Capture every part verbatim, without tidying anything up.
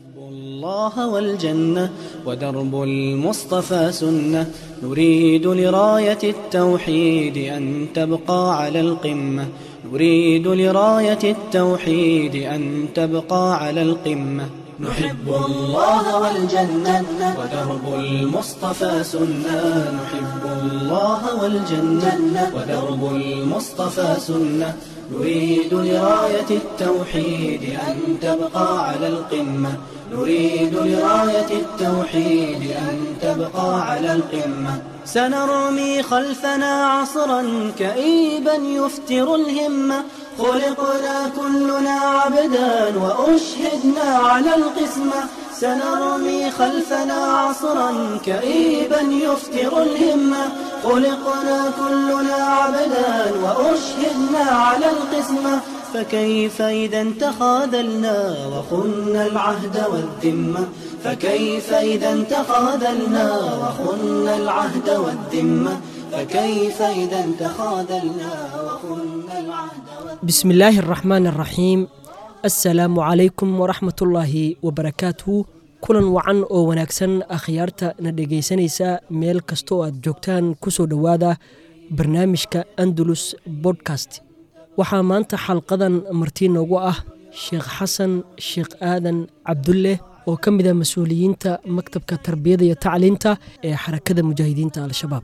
الله والجنة ودرب المصطفى سنة، نريد لراية التوحيد أن تبقى على القمة، نريد لراية التوحيد أن تبقى على القمة. نحب الله والجنة ودرب المصطفى سنة، نحب الله والجنة ودرب المصطفى سنة، نريد لراية التوحيد أن تبقى على القمة، نريد لراية التوحيد أن تبقى على القمة. سنرمي خلفنا عصرا كئيبا يفتر الهمة، خلقنا كلنا عبدا وأشهدنا على القسمة، سنرمي خلفنا عصرا كئيبا يفتر الهمة، خلقنا كلنا عبدا وأشهدنا على القسمة. فكيف إذا تخاذلنا وخنا العهد والذمة، فكيف إذا تخاذلنا وخنا العهد والذمة، فكيف إذا تخاذلنا وخنا العهد والذمة. بسم الله الرحمن الرحيم. السلام عليكم ورحمة الله وبركاته. kulan wacan oo wanaagsan akhyaarta na dhegaysanaysa meel kastoo aad joogtaan ku soo dhowaada barnaamijka Andalus Podcast. waxaa maanta xalqadan marti noogu ah Sheekh Xasan Sheekh Aadan Cabdulle oo ka mid ah mas'uuliyiinta maktabka tarbiyada iyo tacliinta ee xarakada mujaahidiinta Al-Shabaab.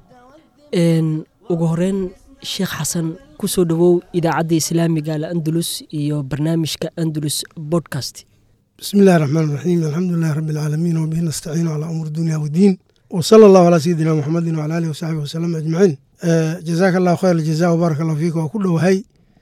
een ugu horeen Sheekh Xasan ku soo dhawow idaacadda Islaamiga Al-Andalus iyo barnaamijka Andalus Podcast. بسم الله الرحمن الرحيم. الحمد لله رب العالمين وبه نستعين على أمور الدنيا والدين، وصلى الله على سيدنا محمد وعلى آله وصحبه وسلم أجمعين. آه جزاك الله خير الجزاء وبارك الله فيك وكله هاي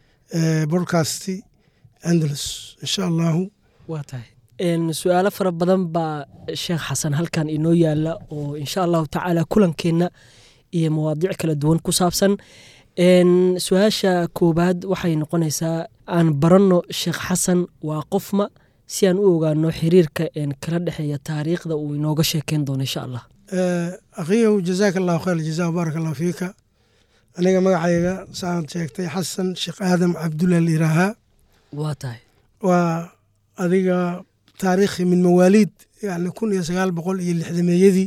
آه بودكاستي أندلس إن شاء الله. واتاي إن سؤال فربضن با شيخ حسن هل كان إنه يالا وإن شاء الله تعالى كلن كنا إيه مواضيع كلا دوان كسابسن. إن سؤاشا كوباد وحي نقونيسا عن برنو الشيخ حسن وقفما si aan u ogaano xiriirka een kala dhaxeeya taariikhda uu inooga sheekeyn doono insha Allah. آه أخيه جزاك الله خير الجزاء وبارك الله فيك. أنا مقعيقا سaan sheegtay xasan sheekh aadam cabdulle liiraha waa tahay waa adiga taariikhi min mawaalid yani kun iyo sagaal boqol iyo lixdameeyadii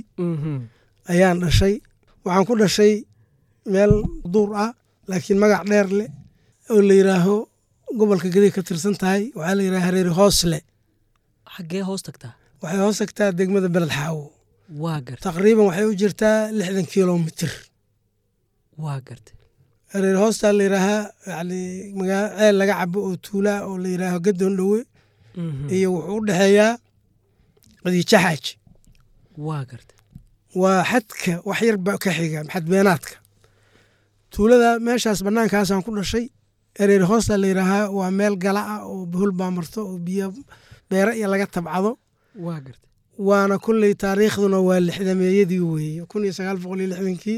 ayaan dhashay. waxaan ku dhashay meel duur ah laakiin magac dheer leh oo la yiraaho gobolka Gaday ka tirsan tahay. waxaa la yiraahaa Hareeri Hoosle. xagee hoos tagtaa? waxay hoos tagtaa degmada Beled Xaawo. waa gartay taqriiban waxay u jirtaa lixdan kiiloomitir. waa gartay Hareeri Hoosle la yiraahaa yani magaca laga cabo oo tuula oo la yiraaho Gadoon Dhowe iyo wuxuu u dhaxeeyaa Qadiijo Xaaj. waa gartay waa xadka wax yar ba ka xiga xad beenaadka tuulada meeshaas banaankaas aan ku dhashay. Hareeri Hoosle la yiraahaa waa meel gala ah oo buhul baa marto oo biyo beera iyo laga tabcado. waa gartay waana kulley taariikhduna waa lixdameeyadii weeye kun iyo sagaal boqol iyo lixdankii.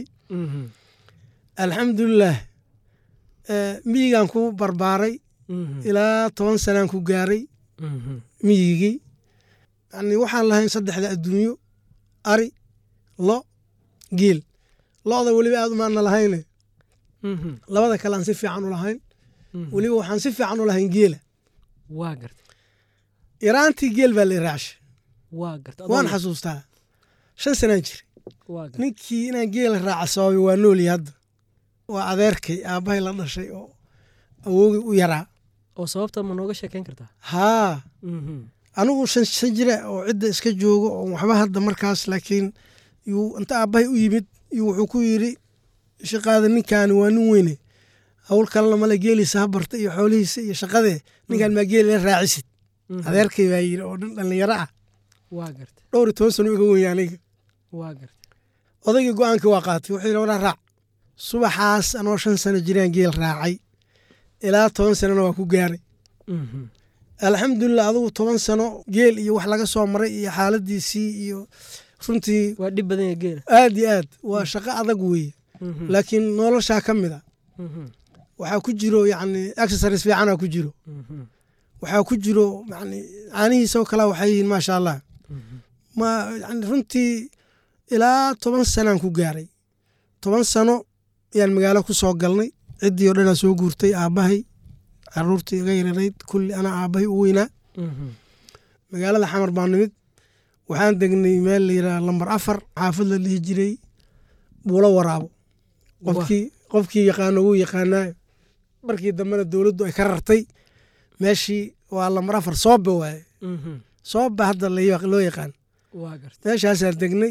alxamdulilah miyigaan ku barbaaray ilaa toban sanaan ku gaaray miyigii. yani waxaan lahayn saddexda adduunyo ari lo geel. lo'da weliba aad umaana lahayne labada kale aan si fiican u lahayn. weliba waxaan si fiican u lahayn geela. waa gartay iraantii geel baa la iraashay. waa gartay waan xasuustaa shan sanaan jiray. waa gartay ninkii inaan geela raaca sababay waa noolii hadda. waa adeerkay aabbahay la dhashay oo awowgii u yaraa. oo sababta ma nooga sheekeyn kartaa? haa anigu shan shan jira oo cidda iska joogo oo waxba hadda markaas laakiin yuu inta aabbahay u yimid yuu wuxuu ku yidhi shaqaada ninkaani waa nin weyne hawl kalena male geeliisa ha barta iyo xoolihiisa iyo shaqadee ninkaan maa geeli la raacisid. adeerkay baa yidhi oo dhan dhallinyaro ah. waa gartay dhowr iyo toban sano iga weyn aniga. waa gartay odaygii go'aankii waa qaatay wuxuu yidhi walaa raac. subaxaas anoo shan sano jiraan geel raacay ilaa toban sanona waa ku gaaray. alxamdulilah adigu toban sano geel iyo wax laga soo maray iyo xaaladiisii iyo runtii waa dhib badan yahay geela. aad iyo aad waa shaqo adag weeye laakiin noloshaa ka mid a. waxaa ku jiro yani accessories fiicanaa ku jiro. waxaa ku jiro yani caanihiisa oo kale waxay yihiin maasha allah. ma yani runtii ilaa toban sanaan ku gaaray. toban sano ayaan magaalo ku soo galnay. ciddii oo dhanaa soo guurtay aabbahay caruurtii iga yararayd kulli anaa aabbahay u weynaa. magaalada xamar baan nimid waxaan degnay meel la yidhaha lambar afar xaafad la dhihi jiray buulo waraabo qofkii qofkii yaqaano wuu yaqaanaayo markii dambena dowladdu ay ka rartay meeshii waa lambar afar soobe waaye soobe hadda loo yaqaan meeshaasaan degnay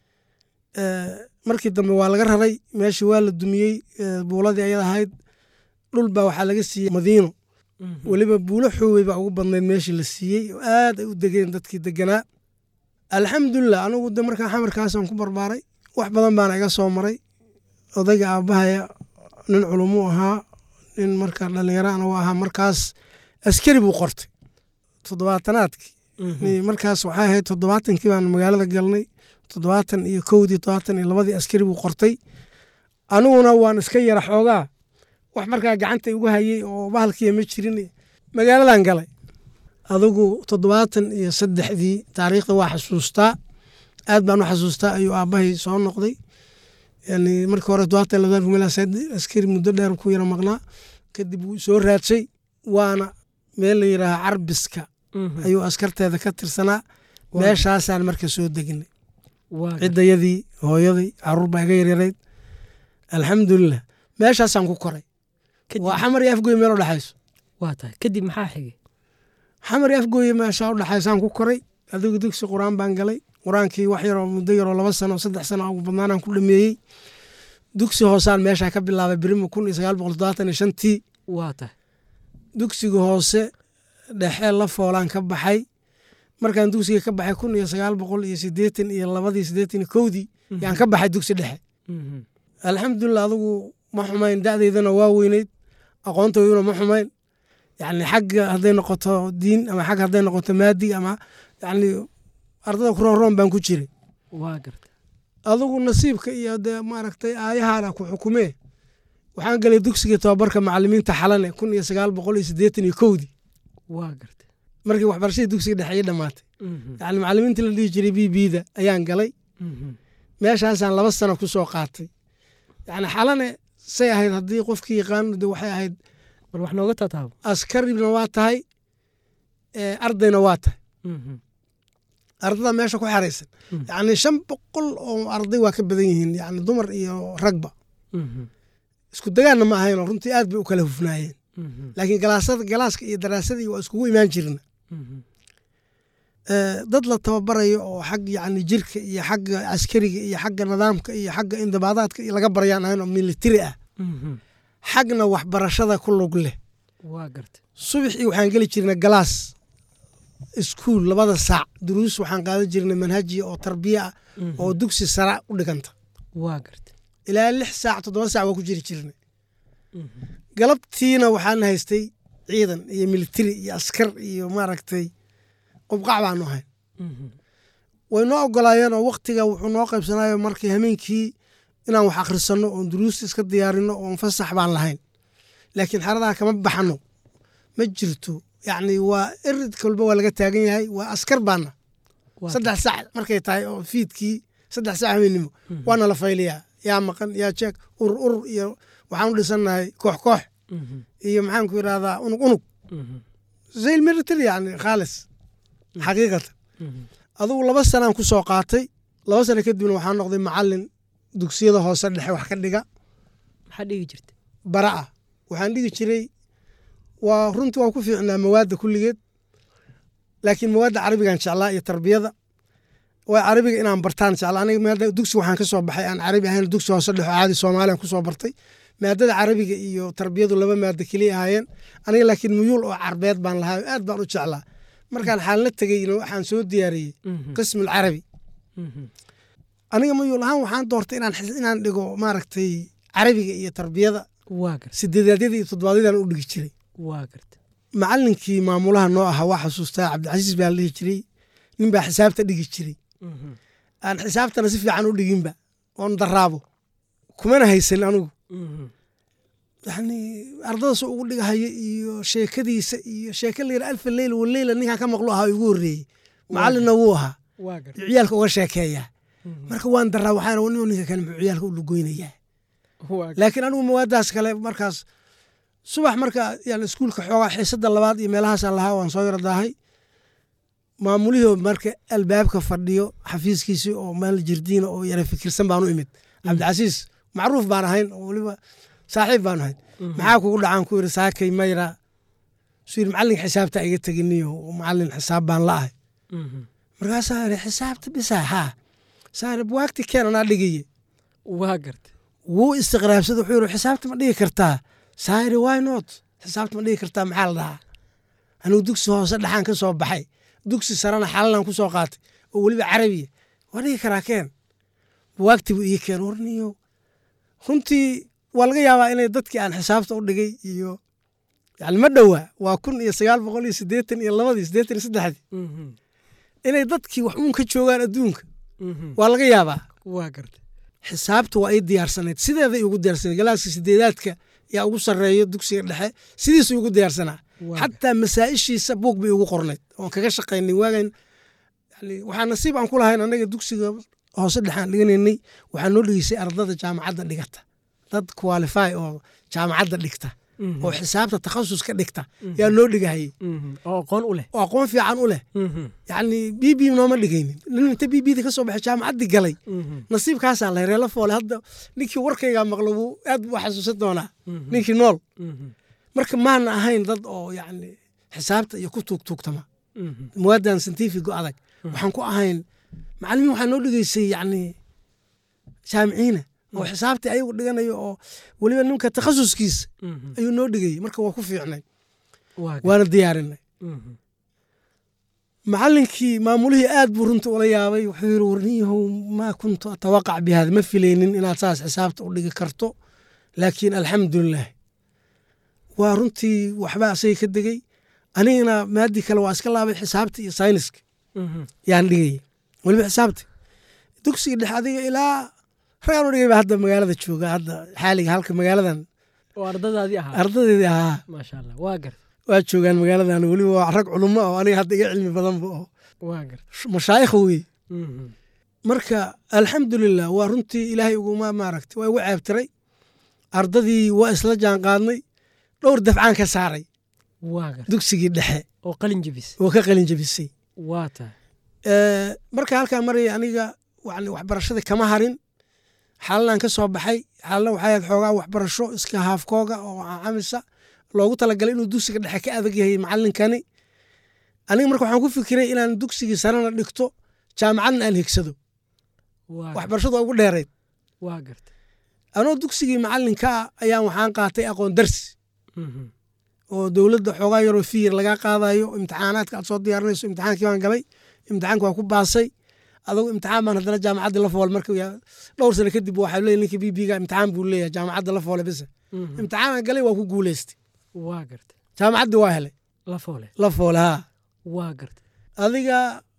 markii dambe waa laga raray meeshii waa la dumiyey buuladii ayada ahayd dhul baa waxaa laga siiyey madiino weliba buulo xoowey baa ugu badnayd meeshii la siiyey oo aad ay u degeen dadkii deganaa alxamdulilah anigu de markaa xamarkaasaan ku barbaaray wax badan baana iga soo maray odayga aabbahaya nin culumuu ahaa nin markaa dhallinyaraana u ahaa markaas askari buu qortay toddobaatanaadkii markaas waxay ahayd toddobaatankii baan magaalada galnay toddobaatan iyo kowdii toddobaatan iyo labadii askari buu qortay aniguna waan iska yara xoogaa wax markaa gacanta igu hayey oo bahalkiiya ma jirin magaaladan galay adigu toddobaatan iyo saddexdii taariikhda waa xasuustaa aad baan u xasuustaa ayuu aabbahay soo noqday yani markii hore toddobaatan labadaan kumelasayd askari muddo dheer ku yara maqnaa kadib wuu soo raadsay waana meel la yidhaaha carbiska ayuu askarteeda ka tirsanaa meeshaasaan marka soo degnay ciddayadii hooyaday caruur baa iga yaryarayd alxamdulilah meeshaasaan ku koray waa xamar iyo afgooye meel u dhexayso waa tahay kadib maxaa xigay xamar iyo afgooye meeshaa u dhexaysaan ku koray adigu dugsi qur-aan baan galay qur-aankii wax yaroo muddo yaroo laba sano saddex sano ugu badnaanaan ku dhameeyey dugsi hoosaan meeshaa ka bilaabay birima kun iyo sagaal boqol toddobaatan iyo shantii waa tahay dugsiga hoose dhexe la foolaan ka baxay markaan dugsiga ka baxay kun iyo sagaal boqol iyo siddeetan iyo labadii siddeetan iyo kowdii yaan ka baxay dugsi dhexe alxamdulilah adigu ma xumayn da'deydana waa weyneyd aqoontoyduna ma xumayn yani xagga hadday noqoto diin ama xagga hadday noqoto maadi ama yani ardada ku roonroon baan ku jiray waa garta adigu nasiibka iyo dee maaragtay aayahaana ku xukumee waxaan galay dugsiga tababarka macalimiinta xalane kun iyo sagaal boqol iyo siddeetan iyo kowdii waa garta markii waxbarashadii dugsiga dhexe ii dhammaatay yani macalimiintii la dhihi jiray b bda ayaan galay meeshaasaan laba sano ku soo qaatay yani xalane say ahayd haddii qofkii yaqaano de waxay ahayd bal wax nooga tataabo askarina waa tahay ardayna waa tahay ardada meesha ku xeraysan yani shan boqol oo arday waa ka badan yihiin yani dumar iyo ragba isku dagaanna ma ahaynoo runtii aad bay u kala hufnaayeen laakiin galaaska iyo daraasadii waa iskugu imaan jirna dad la tababarayo oo xag yani jirka iyo xagga askariga iyo xagga nidaamka iyo xagga indibaadaadka iyo laga barayaan ahayn oo militari ah xagna waxbarashada ku lug leh waa garta subaxii waxaan geli jirnay galaas iskuul labada saac duruus waxaan qaadan jirnay manhajiya oo tarbiya ah oo dugsi sara u dhiganta waa garta ilaa lix saac toddoba saac waa ku jiri jirnay galabtiina waxaan haystay ciidan iyo militari iyo askar iyo maaragtay qubqac baanu ahayn way noo ogolaayeen oo waktiga wuxuu noo qaybsanayo markii hameenkii inaan wax akhrisanno oon duruusta iska diyaarino oon fasax baan lahayn laakiin xaradaa kama baxno ma jirto yacni waa erid kolba waa laga taagan yahay waa askar baana saddex saac markay tahay oo fiidkii saddex saac hameennimo waana la fayliyaa yaa maqan yaa jeeg urur urur iyo waxaan u dhisannahay koox koox iyo maxaan ku idhahdaa unug unug zayl military yani khaalis xaqiiqatan adugu laba sanaan ku soo qaatay laba sano kadibna waxaan noqday macalin dugsiyada hoose dhexe wax ka dhiga maxaa dhigi jirta bara ah waxaan dhigi jiray waa runtii waan ku fiicnaa mawaadda kulligeed laakiin mawaadda carabigaan jeclaa iyo tarbiyada waa carabiga inaan bartaan jeclaa aniga maada dugsi waxaan ka soo baxay aan carabi ahayn dugsi hoose dhexe caadi soomaaliyan ku soo bartay maadada carabiga iyo tarbiyadu laba maaddo keliya ahaayeen aniga laakiin muyuul oo carbeed baan lahaa aad baan u jeclaa markaan xaalna tegeyno waxaan soo diyaariyey qismul carabi aniga muyuul ahaan waxaan doortay inaan dhigo maaragtay carabiga iyo tarbiyada sideedaadyada iyo toddobaadyadaan u dhigi jiray macalinkii maamulaha noo ahaa waa xasuustaa cabdicasiis baa la dhihi jiray nin baa xisaabta dhigi jiray aan xisaabtana si fiican u dhiginba oon daraabo kumana haysan anigu yani ardadaas ugu dhigahaya iyo sheekadiisa iyo sheeke layira alfa leyl waleyla ninkaan ka maqlo ahaa igu horreeyey macalinna wuu ahaa ciyaalka uga sheekeeyaa marka waan daraa waxaana nin ninka kale muxuu ciyaalka u lugoynayaa laakiin anigu mawaadaas kale markaas subax marka yani iskuulka xoogaa xiisada labaad iyo meelahaasaan lahaa waan soo yara daahay maamulihii marka albaabka fadhiyo xafiiskiisii oo meel jirdiina oo yara fikirsan baan u imid cabdicasiis macruuf baan ahayn oo weliba saaxiib baan ahayn maxaa kugu dhacaan ku yiri saakay mayra suu macallin xisaabta iga teginiyo macallin xisaab baan la ahay markaasaa iri xisaabta bisaa haa saare buwaagti keen anaa dhigaye waa gartay wuu istiqraabsada wuxuu yiri xisaabta ma dhigi kartaa saare why not xisaabta ma dhigi kartaa maxaa la dhahaa anuu dugsi hoose dhaxaan ka soo baxay dugsi sarana xalalan ku soo qaatay oo weliba carabiya waa dhigi karaa keen buwaagti buu ii keen warniyo runtii waa laga yaabaa inay dadkii aan xisaabta u dhigay iyo yani ma dhowaa waa kun iyo sagaal boqol iyo siddeetan iyo labadii siddeetan iyo saddexdii inay dadkii wax uun ka joogaan adduunka waa laga yaabaa waa gartay xisaabta waa ii diyaarsanayd sideeday ugu diyaarsanayd galaaska sideedaadka yaa ugu sarreeyo dugsiga dhexe sidiisuu ugu diyaarsanaa xataa masaa'ishiisa buug bay ugu qornayd oon kaga shaqaynay waagan yani waxaa nasiib aan ku lahayn annaga dugsiga hoose dhexaan dhiganaynay waxaa noo dhigeysay ardada jaamacadda dhigata dad qualify oo jaamacadda dhigta oo xisaabta takhasus ka dhigta yaa loo dhigahayey oo aqoon u leh oo aqoon fiican u leh yani b b nooma dhigaynin nin inta b bda ka soo baxay jaamacaddii galay nasiibkaasaan lahay reelo foole hadda ninkii warkaygaa maqlo wuu aad buu xasuusan doonaa ninkii nool marka maana ahayn dad oo yani xisaabta iyo ku tuugtuugtama muwaadan scientifico adag waxaan ku ahayn macallimiin waxaa noo dhigeysay yani jaamiciina oo xisaabtii ayagu dhiganayo oo weliba ninka takhasuskiisa ayuu noo dhigayey marka waa ku fiicnay waana diyaarinay macallinkii maamulihii aad buu runta ula yaabay wuxuu yiri warniyahow maa kuntu atawaqac bi hada ma filaynin inaad saas xisaabta u dhigi karto laakiin alxamdulilah waa runtii waxba asay ka degay anigana maadii kale waa iska laabay xisaabta iyo sayniska yaan dhigayay weliba xisaabta dugsiga dhex adiga ilaa ragaan u dhigay baa hadda magaalada jooga hadda xaaliga halka magaaladan oo ardadaadii ahaa ardadeedii ahaa maasha allah waa gartay waa joogaan magaaladan weliba waa rag culummo oo aniga hadda iga cilmi badanba oo waa gartay mashaayikh wey marka alxamdulilah waa runtii ilaahay uguma maaragtay waa igu ceebtiray ardadii waa isla jaan qaadnay dhowr dafcaan ka saaray waa gartay dugsigii dhexe oo qalin jabisay oo ka qalin jabisay waa tahay marka halkaa maraya aniga yani waxbarashada kama harin xalalan ka soo baxay xalana waxay ahayd xoogaa waxbarasho iska haafkooga oo camisa loogu talagalay inuu dugsiga dhexe ka adag yahay macallinkani aniga marka waxaan ku fikiray inaan dugsigii sarena dhigto jaamacadna aan higsado waxbarashadu waa ugu dheerayd waa gartay anoo dugsigii macallinkaa ayaan waxaan qaatay aqoon darsi oo dowladda xoogaa yaroo fiir lagaa qaadayo imtixaanaadka aad soo diyaarinayso imtixaankii baan galay imtixaanka waa ku baasay adugu imtixaan baan haddana jaamacadda la foole marka dhowr sano kadib waxaa leeyahay ninka b b-ga imtixaan buu leeyahay jaamacadda la foole bisa imtixaan galay waa ku guuleystay waa gartay jaamacaddii waa helay la foole la foole haa waa gartay adiga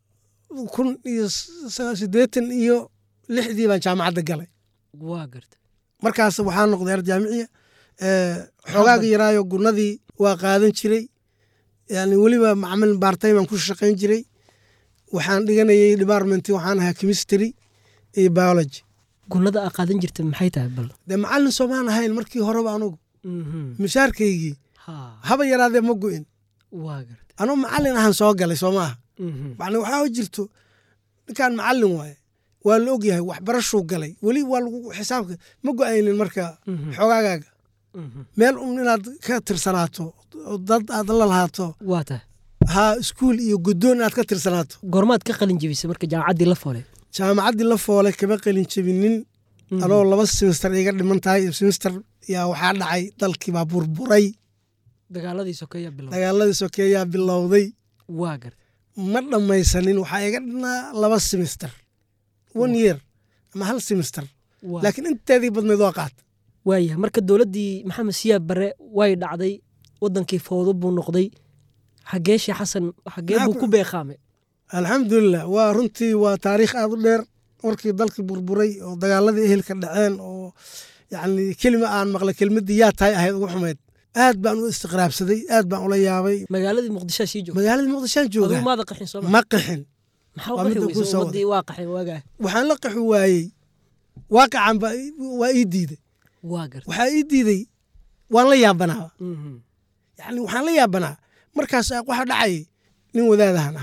kun iyo siddeetan iyo lixdii baan jaamacadda galay waa gartay markaas waxaa noqday ar jaamiciya xoogaaga yaraayo gunadii waa qaadan jiray yani weliba macamil baartay baan ku shaqayn jiray waxaan dhiganayay department waxaan ahaa chemistry iyo biology gunada aa qaadan jirta maxay tahay bal dee macallin soomaan ahayn markii horeba anugu mishaarkaygii haba yaraadee ma go-in waa gartay anuu macallin ahaan soo galay soo maaha macni waxaa jirto ninkaan macallin waaye waa la og yahay waxbarashuu galay weli waa lagu xisaabka ma go-aynin marka xoogaagaaga meel un inaad ka tirsanaato oo dad aad la lahaato waa tahay haa iskuul iyo guddoon inaad ka tirsanaato goormaad ka qalin jebisay marka jaamacaddii la foole jaamacaddii la foole kama qalin jebinin anoo laba simister iga dhiman tahay simister yaa waxaa dhacay dalkii baa burburay dagaaladii sokeeyaa bilowday dagaaladii sokeeyaa bilowday waa gartay ma dhammaysanin waxaa iga dhinaa laba simister one year ama hal simister laakiin inteedii badnayd waa qaata waayahay marka dowladdii maxamed siyaab barre way dhacday waddankii fowdo buu noqday xaggee sheekh xasan xaggee buu ku beeqaamay alxamdulilah waa runtii waa taariikh aad u dheer warkii dalkii burburay oo dagaaladii ehelka dhaceen oo yacni kelima aan maqlay kelmaddii yaa tahay ahayd ugu xumayd aad baan u istiqraabsaday aad baan ula yaabay magaaladii muqdishaa sii joogay magaaladii muqdishaan jooga aduu maada qaxin soo ma qaxin maxaa qaxi weysay ummaddii waa qaxin waagaa waxaan la qaxi waayey waaqacan ba waa ii diiday waa gartay waxaa ii diiday waan la yaabanaa yacni waxaan la yaabanaa markaas waxa dhacayay nin wadaadahan ahaa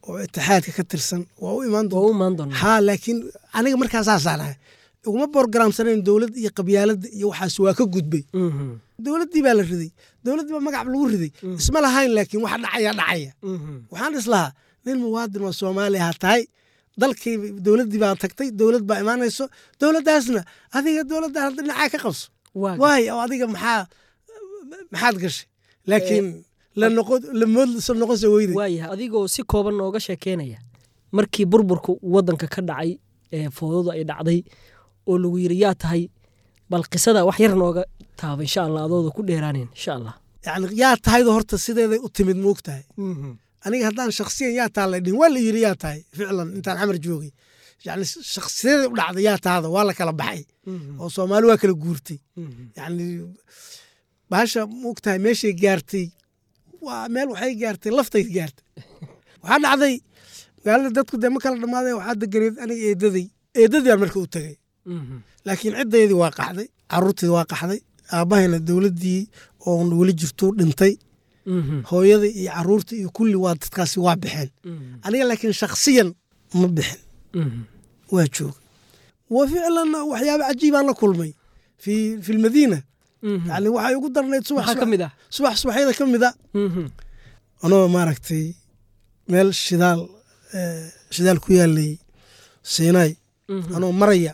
oo itixaadka ka tirsan waa u imaan waa u imaan doonaa haa laakiin aniga markaasaasaan ahay uguma borogaraamsanayn dowlad iyo qabyaaladda iyo waxaas waa ka gudbay dowladdii baa la riday dowladdii baa magac lagu riday isma lahayn laakiin waxa dhacaya dhacaya waxaan islahaa nin muwaadin oo Soomaali ah tahay dalkii dowladdii baa tagtay dowlad baa imaanayso dowladdaasna adiga dowladda dhinaca ka qabso waay oo adiga maxaa maxaad gashay laakiin la noqon la mood soo noqon soo weyday waay adigoo si kooban nooga sheekeynaya markii burburku wadanka ka dhacay ee foodadu ay dhacday oo lagu yiri yaa tahay bal qisada wax yar nooga taaba insha Allah adooda ku dheeraaneen insha Allah yani yaa tahay horta sideeday u timid moogtahay aniga haddaan shakhsiyan yaa tahay la dhin wala yiri yaa tahay ficlan intaan xamar joogay yani shakhsiyadeeda u dhacday yaa tahay waa la kala baxay oo Soomaali waa kala guurtay yani baasha moogtahay meeshay gaartay waa meel waxay gaartay laftay gaartay waxa dhacday magaalada dadku dema kala dhamaaday waxa deganeed aniga eedaday eedadii aan markaa u tagay laakiin cidaydii waa qaxday caruurtii waa qaxday aabahayna dowladdii oo weli jirto dhintay hooyadii iyo caruurtii iyo kulli waa dadkaasi waa bixeen aniga laakiin shakhsiyan ma bixin waa joogay wa ficlan waxyaabo cajiib aan la kulmay fi fi almadiina yani waxay ugu darnayd subax kamida subax subaxyada kamida anoo maaragtay meel shidaal shidaal ku yaalay Siinay anoo maraya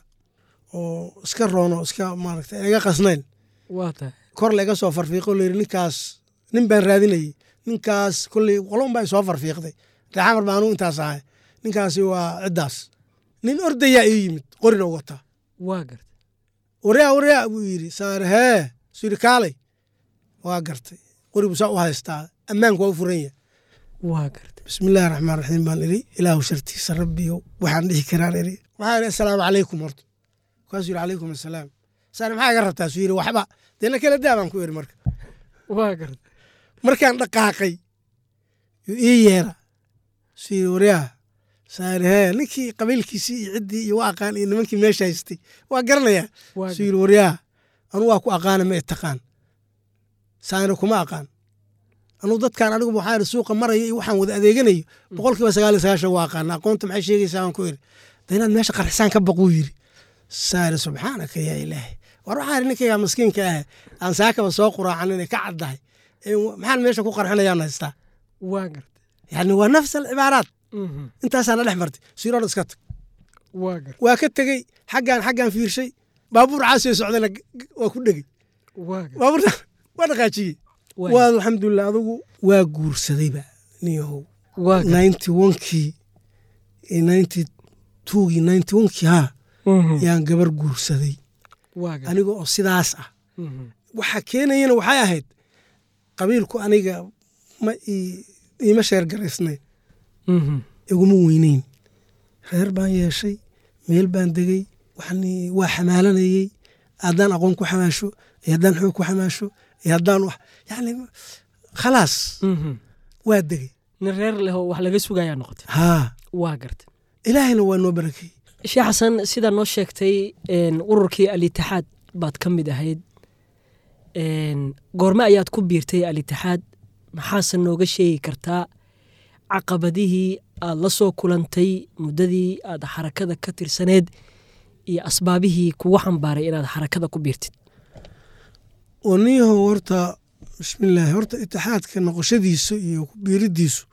oo iska roono iska maaragtay iga qasnayn waata kor laga soo farfiiqo leeyahay ninkaas nin baan raadinayay ninkaas kulli qolon baa soo farfiiqday raxmar baan u intaas ahay ninkaasi waa cidaas nin ordaya ay yimid qorina wata waa gartay wariya wariya buu yiri saar hee sirkaalay waa gartay qoribu saa u haystaa ammaanku waa furan yahay waa gartay bismillaahir rahmaanir rahiim baan iri ilaahu shartiisa rabbiyo waxaan dhihi karaan iri waxaan assalaamu calaykum horta kaas yiri calaykum assalaam saar maxaa ga rabtaa soo yiri waxba deena kala daabaan ku iri marka waa gartay markaan dhaqaaqay ii yeera sii wariya saar hee ninkii qabiilkiisii iyo ciddii iyo waa aqaan iyo nimankii meesha haystay waa garanaya sii wariya anu waa ku aqaan ma taqaan saana kuma aqaan anu dadkan anigu waxaan suuqa maraya iyo waxaan wada adeeganayo boqolkiiba sagaal iyo sagaashan waa aqaan aqoonta maxay sheegaysaa aan ku iri deena meesha qarxisaan ka baquu yiri saar subhanaka ya ilaahi war waxaan ninkayga miskiinka ah aan saakaba soo quraacanay ka caddahay maxaan meesha ku qarxinayaan haystaa waa gartay yani waa nafs al-ibaaraat intaasaan dhex martay siroon iska tag waa gartay waa ka tagay xaggan xaggan fiirshay baabuur caasi socdayna waa ku dhagay waa gartay baabuur waa dhaqaajiyay waa alxamdulillah adigu waa guursadayba niyow waa ninety-one-kii ninety-two-gii ninety-one-kii ha yaan gabar guursaday aniga oo sidaas ah waxa keenayana waxay ahayd qabiilku aniga ma iima sheer garaysnayn iguma weynayn reer baan yeeshay meel baan degay waxaan waa xamaalanayay haddaan aqoon ku xamaasho iyo haddaan xoog ku xamaasho iyo haddaan wax yani khalaas waa degay nin reer leh oo wax laga sugayaa noqotay haa waa gartay ilaahayna waa noo barakay sheekh xasan sida noo sheegtay ururkii al-itixaad baad ka mid ahayd goorma ayaad ku biirtay al-itixaad maxaase nooga sheegi kartaa caqabadihii aad la soo kulantay muddadii aad xarakada ka tirsaneed iyo asbaabihii kugu xambaaray inaad xarakada ku biirtid waniyaho horta bismillaahi horta itixaadka noqoshadiisu iyo ku biiridiisu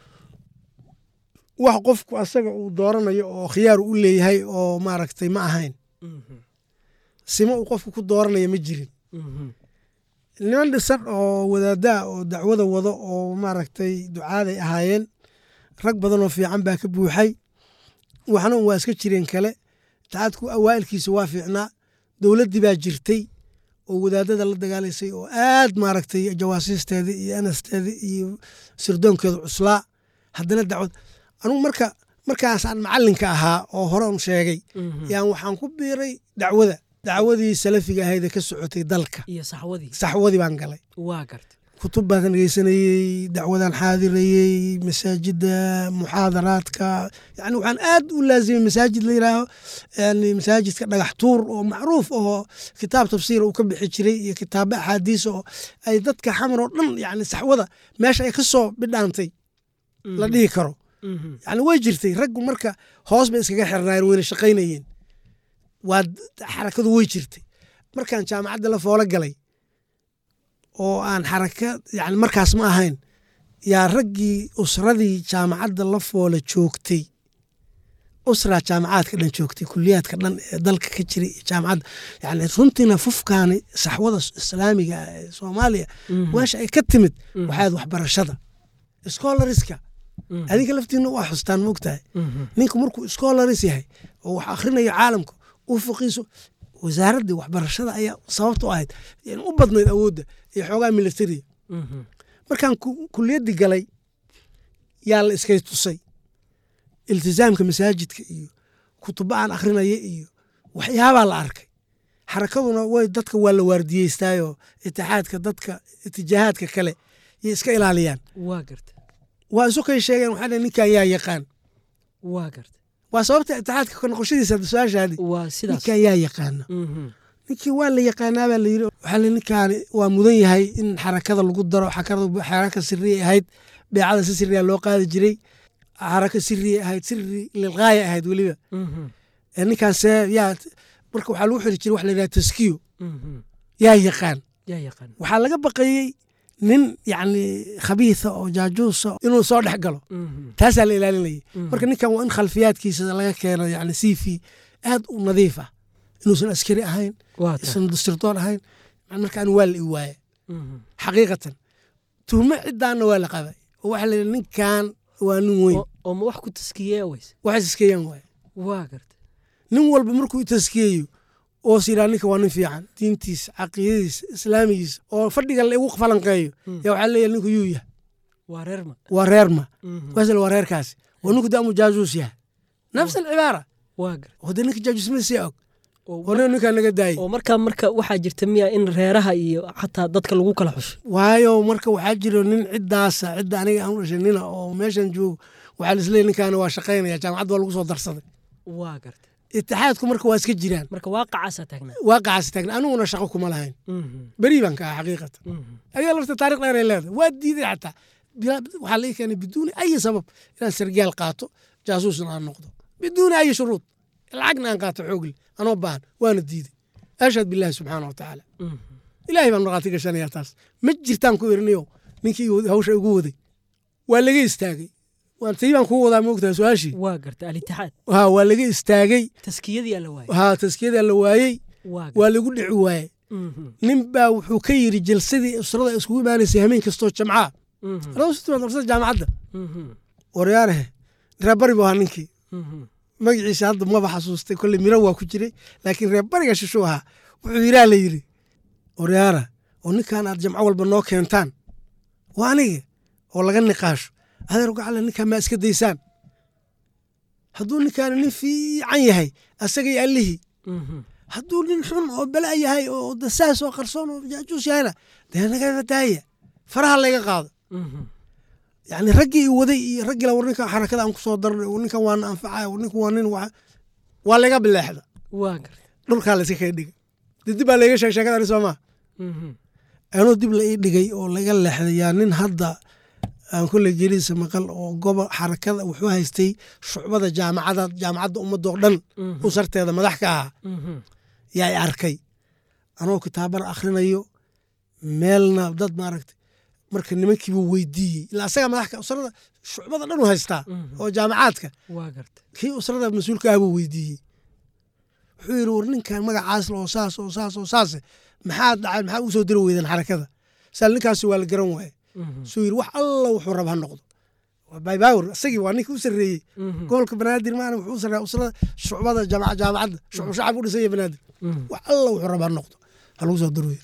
wax qofku asaga uu dooranayo oo khiyaar u leeyahay oo maaragtay ma ahayn sima uu qofku ku dooranayo ma jirin niman dhisan oo wadaadaa oo dacwada wado oo maaragtay ducaaday ahaayeen rag badan oo fiican baa ka buuxay waxna waa iska jireen kale itixaadku awaa'ilkiisa waa fiicnaa dowladdii baa jirtay oo wadaadada la dagaalaysay oo aad maaragtay jawaasiisteeda iyo anasteeda iyo sirdoonkeeda cuslaa haddana dacwad anugu marka markaasaan macallinka ahaa oo hore un sheegay yaan waxaan ku biiray dacwada dacwadii salafiga ahayd ee ka socotay dalka iyo saxwadii saxwadii baan galay waa gartay kutub baan dhegeysanayey dacwadaan xaadirayey masaajida muxaadaraadka yani waxaan aad u laazimay masaajid la yidhaaho yani masaajidka dhagax tuur oo macruuf oo kitaab tafsiir uu ka bixi jiray iyo kitaabo axaadiis oo ay dadka xamar oo dhan yani saxwada meesha ay ka soo bidhaantay la dhihi karo yani way jirtay raggu marka hoos bay iskaga xirnaayeen wayna shaqaynayeen waa xarakadu way jirtay markaan jaamacadda la foolo galay oo aan xaraka yani markaas ma ahayn yaa raggii usradii jaamacadda la foola joogtay usraa jaamacaadka dhan joogtay kuliyaadka dhan ee dalka ka jiray jaamacadda yani runtiina fufkaani saxwada islaamiga ee soomaaliya meesha ay ka timid waxaad waxbarashada scholariska adinka laftiina waa xustaan moogtahay ninku markuu scholars yahay oo wax akhrinayo caalamka u fuqiiso wasaaraddii waxbarashada ayaa sababta u ahayd yani u badnayd awoodda iyo xoogaa militariga markaan kuliyaddii galay yaa la iskay tusay iltizaamka masaajidka iyo kutuba aan akhrinaya iyo waxyaabaa la arkay xarakaduna way dadka waa la waardiyeystaayo itixaadka dadka itijaahaadka kale yay iska ilaaliyaan waa garta waa isu kay sheegeen waxaa ninkan yaa yaqaan waa garta waa sababta itixaadka ka noqoshadiisa su-aashaadi waa sidaas ninkan yaa yaqaana ninkii waa la yaqaanaa baa la yidhi waxaa la ninkaan waa mudan yahay in xarakada lagu daro xaraka sirriya ahayd beecada si sirriya loo qaadi jiray xaraka sirriya ahayd sirri lilgaaya ahayd weliba ninkaan see yaa marka waxaa lagu xiri jiray wax la yidhaha taskiyo yaa yaqaan yaa yaqaan waxaa laga baqayey nin yacni khabiitha oo jaajuusa inuu soo dhex galo taasaa la ilaalinayay marka ninkan waa in khalfiyaadkiisa laga keeno yani siifi aad u nadiif ah inuusan askari ahayn isan dastirdoon ahayn markaan waa la i waaya xaqiiqatan tuhmo ciddaanna waa la qabay oo waxaa la yidhi ninkan waa nin weyn oo ma wax ku taskiyeeya ways waxay taskiyeyaan waaya waa garta nin walba markuu taskiyeeyo oo siraa ninka waa nin fiican diintiisa caqiidadiisa islaamigiisa oo fadhiga la igu falanqeeyo yaa waxaa leeyahay ninku yuu yahay waa reerma waa reerma kaasle waa reerkaasi oo ninku daamu jaajuus yahay nafs alcibaara waa garta oo dee ninka jaajuusmadiisa og oo nin ninkaa naga daayay oo markaa marka waxaa jirta miya in reeraha iyo xataa dadka lagu kala xusho waayo marka waxaa jiro nin ciddaasa cidda aniga aan u dhashay nina oo meeshan joogo waxaa laisleeyahy ninkaana waa shaqaynaya jaamacadda waa lagu soo darsaday waa garta itixaadku marka waa iska jiraan marka waaqacaasa taagnaa waaqacaasa taagnaa aniguna shaqo kuma lahayn beri baan ka ah xaqiiqatan ayaa lafta taariikh dheer ay leedahay waa diiday xataa waxaa la ii keenay biduuni ayi sabab inaan sargaal qaato jaasuusna aan noqdo biduuni ayi shuruud lacagna aan qaato xoogle anoo baahan waana diiday ashhad billahi subxaana wa tacaala ilaahay baan markhaati gashanayaa taas ma jirtaan ku irinayo ninkii hawsha igu waday waa laga istaagay tii baan kuu wadaa moogtahay su-aashii waa garta alitixaad ha waa laga istaagay taskiyadii la waayey ha taskiyadaa la waayey waa lagu dhici waaye nin baa wuxuu ka yidhi jalsadii usrada iskugu imaanaysay hameen kastoo jamcaa arsada jaamacadda waryaarahe reerbari buu ahaa ninkii magaciisa hadda maba xasuustay kolley miro waa ku jiray laakiin reerbariga shishuu ahaa wuxuu yiraa la yidhi waryaara oo ninkan aad jamco walba noo keentaan waa aniga oo laga niqaasho adeer gacale ninkaan maa iska daysaan hadduu ninkaan nin fiican yahay asagay allihii hadduu nin xun oo bala yahay oo dasaas oo qarsoon oo jaajuus yahayna dee naga daaya faraha layga qaado yani raggii waday iyo raggii la war ninkan xarakada aan ku soo darnay ninkan waana anfacaya ninkan waa nin waa laga bileexda dhulkaa la iska kay dhigay dib baa layga sheeg sheekadani soo maa anuu dib la ii dhigay oo laga leexday yaa nin hadda aan kulley jeliisa maqal oo gobo xarakada wuxuu haystay shucbada jaamacada jaamacadda ummadoo dhan usarteeda madax ka ahaa yaa i arkay anoo kitaabana akhrinayo meelna dad maaragtay marka nimankiibuu weydiiyey ilaa asagaa madaxka usrada shucbada dhan u haystaa oo jaamacaadka kii usrada mas-uulka ah buu weydiiyey wuxuu yidhi war ninkan magacaas oo saas oo saas oo saase maxaa dhacay maxaa u soo diri weydeen xarakada saal ninkaasi waa la garan waaye suu yidhi wax alla wuxuu raba ha noqdo baybawr isagii waa ninka u sarreeyey gobolka banaadir maana wuxuu u sarreeya usrada shucbada jaamacadda shucbu shacab u dhisaya banaadir wax alla wuxuu raba ha noqdo ha lagu soo diro yidhi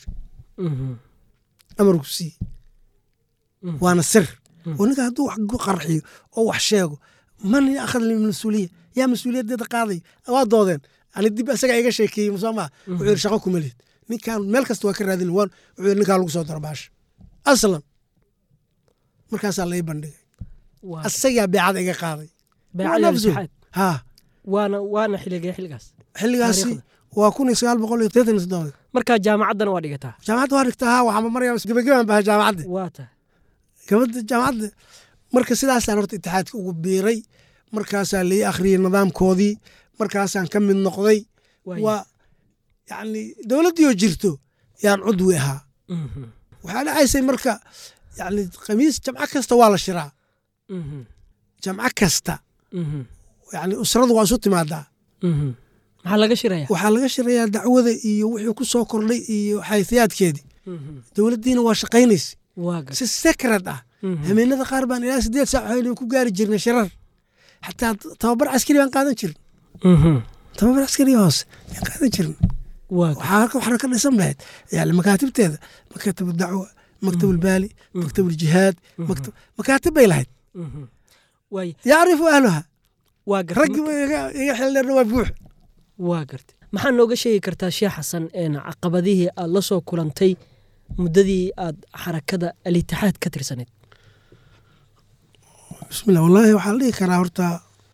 amarku siiye waana sir oo ninka hadduu wax qarxiyo oo wax sheego man akhad mas-uuliya yaa mas-uuliyaddeeda qaaday waa doodeen ani dib isagaa iga sheekeeyey soo maa wuxuu yidhi shaqo kuma lihid ninkaan meel kasta waa ka raadin waan wuxuu yidhi ninkaa lagu soo daro baasha aslan markaasaa la ii bandhigay asagaa beecada iga qaaday ha waana waana xilligee xilligaas xilligaasi waa kun iyo sagaal boqol iyo todobaatan iyo toddoba markaa jaamacaddana waa dhigataa jaamacadda waa dhigtaa ha waxaan maraya gabagabaan baha jaamacadda waa tahay gabadha jaamacadda marka sidaasaan horta itixaadka ugu biiray markaasaa lai akhriyey nidaamkoodii markaasaan ka mid noqday waa yani dowladdiioo jirto yaan cudwi ahaa waxaa dhacaysay marka yani khamiis jamco kasta waa la shiraa jamco kasta yani usradu waa isu timaadaa maxaa laga shiraya waxaa laga shirayaa dacwada iyo wixii ku soo kordhay iyo xaysiyaadkeedii dowladdiina waa shaqaynaysa si secret ah hameenada qaar baan ilaa sideed saac waxaynu ku gaari jirnay shirar xataa tababar caskari baan qaadan jirin tababar caskari hoose baan qaadan jirin waxaa ka dhisan lahayd yani makaatibteeda maktab dacwa maktab albaali maktab aljihaad makaatib bay lahayd yacrifu ahluha raggi iga xildheerna waa buux waa gartay maxaa nooga sheegi kartaa sheekh xasan caqabadihii aad la soo kulantay muddadii aad xarakada al-itixaad ka tirsaneed bismillah wallaahi waxaa la dhihi karaa horta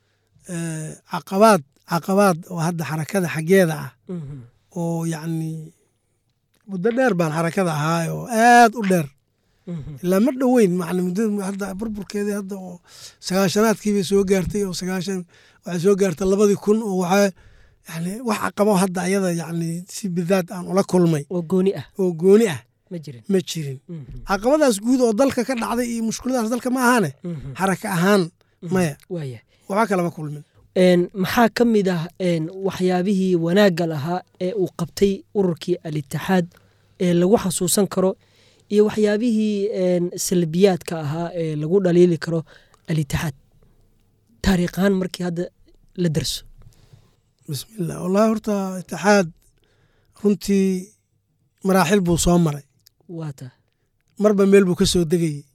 caqabaad caqabaad oo hadda xarakada xaggeeda ah oo yacni muddo dheer baan xarakada ahaa oo aad u dheer ilaa ma dhoweyn macna muddada hadda burburkeedii hadda oo sagaashanaadkii bay soo gaartay oo sagaashan waxay soo gaartay labadii kun oo waxaa yani wax caqabo hadda ayada yani si bidaad aan ula kulmay oo gooni ah oo gooni ah ma jirin ma jirin caqabadaas guud oo dalka ka dhacday iyo mushkiladaas dalka ma ahaane xaraka ahaan maya waaya waxba kalama kulmin maxaa ka mid ah waxyaabihii wanaagga lahaa ee uu qabtay ururkii al-itixaad ee lagu xasuusan karo iyo waxyaabihii salbiyaadka ahaa ee lagu dhaliili karo al-itixaad taariikh ahaan markii hadda la darso bismillah wallahi horta itixaad runtii maraaxil buu soo maray waata marba meel buu ka soo degayey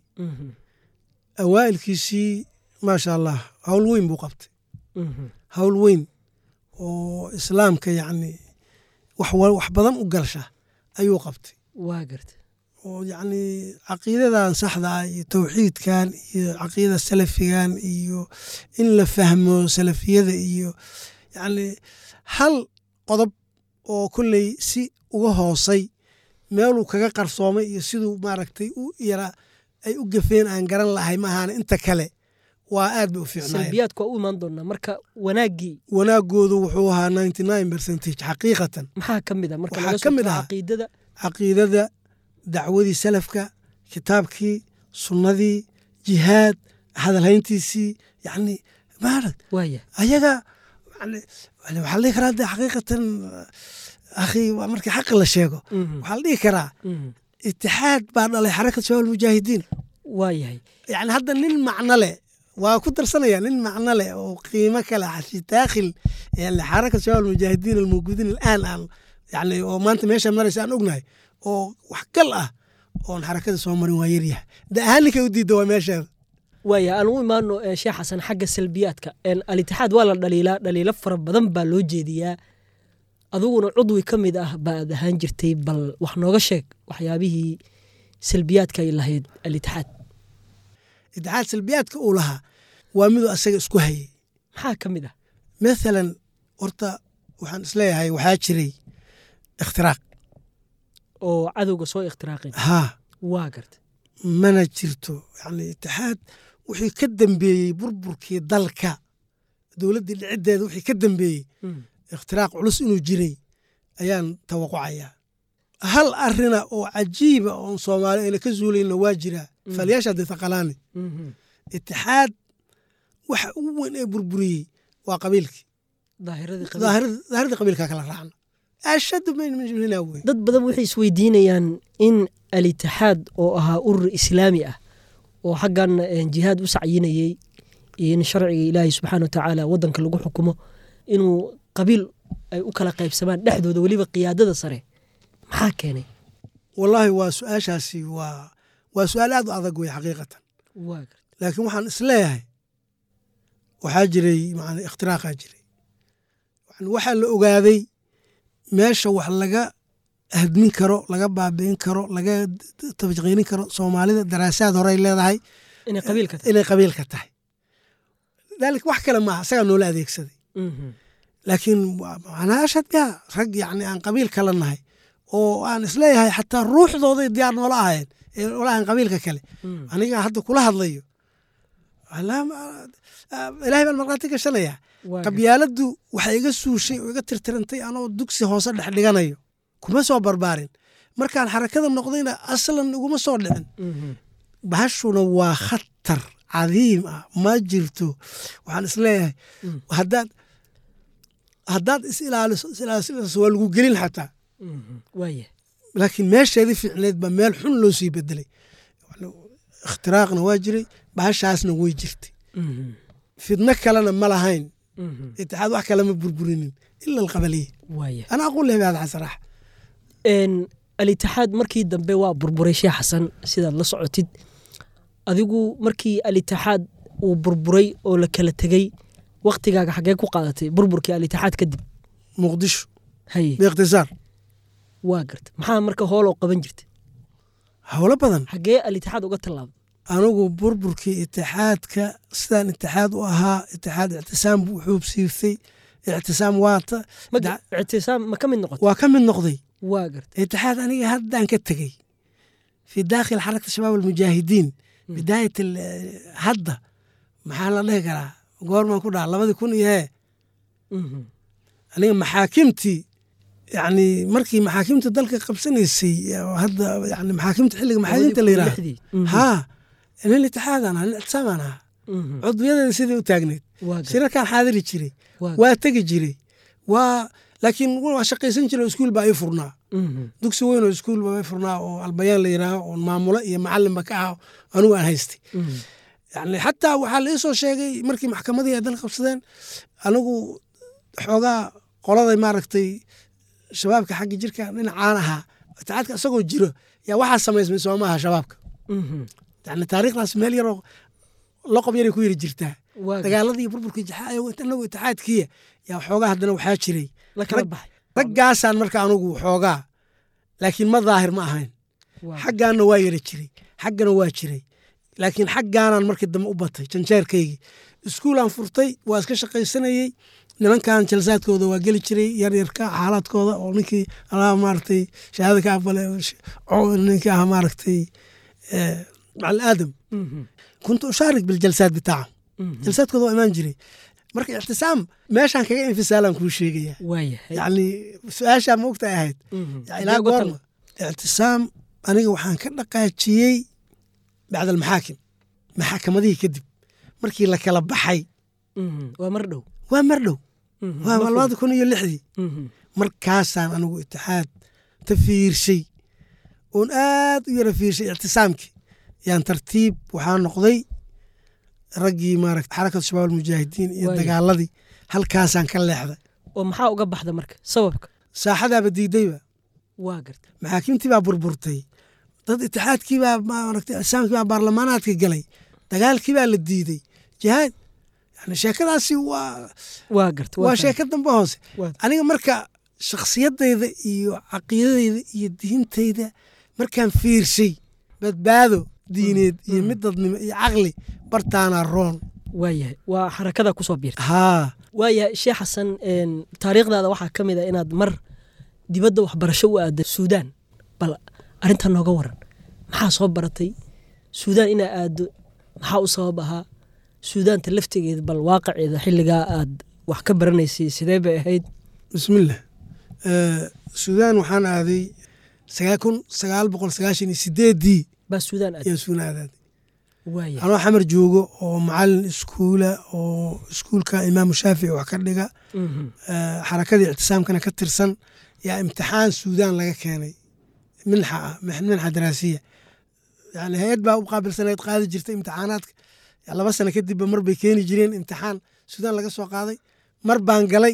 awaa'ilkiisii maasha allah hawl weyn buu qabtay hawl weyn oo islaamka yacni wax badan u galsha ayuu qabtay waa garta oo yacni caqiidadan saxda ah iyo tawxiidkan iyo caqiidada salafigan iyo in la fahmo salafiyada iyo yacni hal qodob oo kolley si uga hoosay meeluu kaga qarsoomay iyo siduu maaragtay u yara ay u gafeen aan garan lahay ma ahaana inta kale waa aad bay u fiicnaayeen salbiyaadku waa u imaan doonaa marka wanaaggii wanaagoodu wuxuu ahaa ninety nine percentage xaqiiqatan maxaa ka mid ah marka waxaa laga ka soo mid tago ah caqiidada caqiidada dacwadii salafka kitaabkii sunnadii jihaad hadalhayntiisii yacni maarag waaya ayaga yani waxaa la dhihi karaa de xaqiiqatan akhi waa markii xaqi la sheego waxaa la dhihi karaa itixaad baa dhalay xarakat shabaab almujaahidiin waayahay yani hadda nin macno leh waa ku darsanaya nin macno leh oo qiimo kale xashi daakhil yani xarakat shabaab almujaahidiin almawjuudiin alaan aan yani oo maanta meesha maraysa aan ognahay oo wax gal ah oon xarakada soo marin waa yaryahay da ahaan ninkay u diidda waa meesheeda waaya aan u imaano sheekh xasan xagga salbiyaadka al-itixaad waa la dhaliilaa dhaliilo fara badan baa loo jeediyaa adiguna cudwi ka mid ah baad ahaan jirtay bal wax nooga sheeg waxyaabihii salbiyaadka ay lahayd al-itixaad itixaad salbiyaadka uu lahaa waa miduu asaga isku hayay maxaa ka mid ah maalan horta waxaan isleeyahay waxaa jiray ikhtiraaq oo cadowga soo ikhtiraaqeen haa waa garta mana jirto yani itixaad wixii ka dambeeyey burburkii dalka dowladdii dhiciddeeda wixii ka dambeeyey ikhtiraaq culus inuu jiray ayaan tawaqucayaa hal arina oo cajiiba oon soomaali ayna ka zuulayna waa jiraa faaliyaasha hadday taqalaani itixaad waxa ugu weyn ee burburiyey waa qabiilkii daahiradii qabiilkaa kala raacna ashadu minaa wey dad badan waxay isweydiinayaan in al-itixaad oo ahaa urur islaami ah oo xaggan jihaad u sacyinayey in sharciga ilaahay subxaana wa tacaala waddanka lagu xukumo inuu qabiil ay u kala qaybsamaan dhexdooda weliba qiyaadada sare maxaa keenay wallaahi waa su-aashaasi waa waa su-aal aad u adag wey xaqiiqatan laakiin waxaan isleeyahay waxaa jiray man ikhtiraaqaa jiray waxaa la ogaaday meesha wax laga hadmin karo laga baabi'in karo laga tabjqiinin karo soomaalida daraasaad horey leedahay inay qabiilka tahay daalika wax kale maaha isagaa noola adeegsaday laakiin macnaa ashad biha rag yani aan qabiil kala nahay oo aan isleeyahay xataa ruuxdooday diyaar noola ahayen ee noola ahayn qabiilka kale aniga hadda kula hadlayo ilaahay baan markhaati gashanaya qabyaaladdu waxay iga suushay oo iga tirtirantay anoo dugsi hoose dhex dhiganayo kuma soo barbaarin markaan xarakada noqdayna aslan iguma soo dhicin bahashuna waa khatar cadiim ah ma jirto waxaan isleeyahay haddaad haddaad is ilaaliso is ilaaliso waa lagu gelin xataa laakiin meesheedii fiicneed baa meel xun loo sii bedelay ikhtiraaqna waa jiray bahashaasna way jirtay fidno kalena ma lahayn itixaad wax kale ma burburinin ila alqabaliya ana aqul leh bihada xasarax alitixaad markii dambe waa burburay sheekh xasan sidaad la socotid adigu markii alitixaad uu burburay oo la kala tegey waqtigaaga xagee ku qaadatay burburkii alitixaad kadib muqdisho biikhtisaar waa garta maxaa marka hooloo qaban jirta howlo badan xagee alitixaad uga tallaabay anigu burburkii itixaadka sidaan itixaad u ahaa itixaad ictisaam buu xuub siirtay ictisaam waata ictisaam ma ka mid noqotay waa ka mid noqday waa garta itixaad aniga haddaan ka tegey fi daakhil xarakata shabaab almujaahidiin bidaayat hadda maxaa la dhihi karaa goormaan ku dhaha labadii kun iyo hee aniga maxaakimtii yani markii maxaakimta dalka qabsanaysay hadda yani maxaakimta xilliga maxaakiimta la yidhaha haa nin itixaadan aha nin ictisaamaan aha cudbiyadeeda sidai u taagneed shirarkaan xaadiri jiray waa tegi jiray waa laakiin waa shaqaysan jiray oo iskuul baa ii furnaa dugsi weyn oo iskuul baa ii furnaa oo albayaan la yidhaaho oo maamulo iyo macallinba ka ah anigu aan haystay yani xataa waxaa la ii soo sheegay markii maxkamadii ay dalka qabsadeen anigu xoogaa qoladay maaragtay shabaabka xagga jirka dhinacaan ahaa itixaadka isagoo jiro yaa waxaa samaysmay sooma aha shabaabka yani taariikhdaas meel yaroo loqob yaray ku yiri jirtaa dagaaladii burburkii inagu itixaadkiya yaa xoogaa haddana waxaa jiray raggaasaan marka anugu xoogaa laakiin ma daahir ma ahayn xaggaanna waa yara jiray xaggana waa jiray laakiin xaggaanaan markii dambe u batay janjeerkaygii iskuulaan furtay waa iska shaqaysanayey nimankan jalsaadkooda waa geli jiray yaryarka xaalaadkooda oo ninkii alaa maaragtay shahaada ka aqbale ninkii ah maaragtay macalin aadam kuntu ushaarik biljalsaad bitaacam jalsaadkooda waa imaan jiray marka ictisaam meeshaan kaga infisaalaan kuu sheegaya yani su-aashaa ma ogta ahayd ilaa goorma ictisaam aniga waxaan ka dhaqaajiyey bacda almaxaakim maxakamadihii kadib markii la kala baxay waa mar dhow waa mar dhow waa labada kun iyo lixdii markaasaan anigu itixaad ta fiirshay oon aad u yara fiirshay ictisaamkii yaan tartiib waxaa noqday raggii maaragta xarakatu shabaab almujaahidiin iyo dagaaladii halkaasaan ka leexday oo maxaa uga baxda marka sababka saaxadaaba diidayba waa garta maxaakimtii baa burburtay dad itixaadkii baa maaragtay ictisaamkii baa baarlamaanaadka galay dagaalkii baa la diiday jihaad yani sheekadaasi waa waa garta waa sheeko dambe hoose aniga marka shakhsiyadayda iyo caqiidadayda iyo diintayda markaan fiirshay badbaado diineed iyo mid dadnimo iyo caqli bartaana roon waayahay waa xarakada kusoo biirtay haa waayahay sheekh xasan taariikhdaada waxaa ka mid a inaad mar dibadda waxbarasho u aadda suudaan bal arrintan nooga waran maxaa soo baratay suudaan inaa aaddo maxaa u sabab ahaa suudaanta laftigeeda bal waaqaceeda xilligaa aad wax ka baranaysay sidee bay ahayd bismillah suudaan waxaan aaday kun sagaal boqol sagaashan iyo sideedii baa suudaan aaday suudaan aaday anoo xamar joogo oo macalin iskuula oo iskuulka imaamu shaafici wax ka dhiga xarakadii ictisaamkana ka tirsan yaa imtixaan suudaan laga keenay minxa ah minxa daraasiya yani hay-ad baa u qaabilsanayd qaadi jirtay imtixaanaadka laba sano kadibba mar bay keeni jireen imtixaan suudaan laga soo qaaday mar baan galay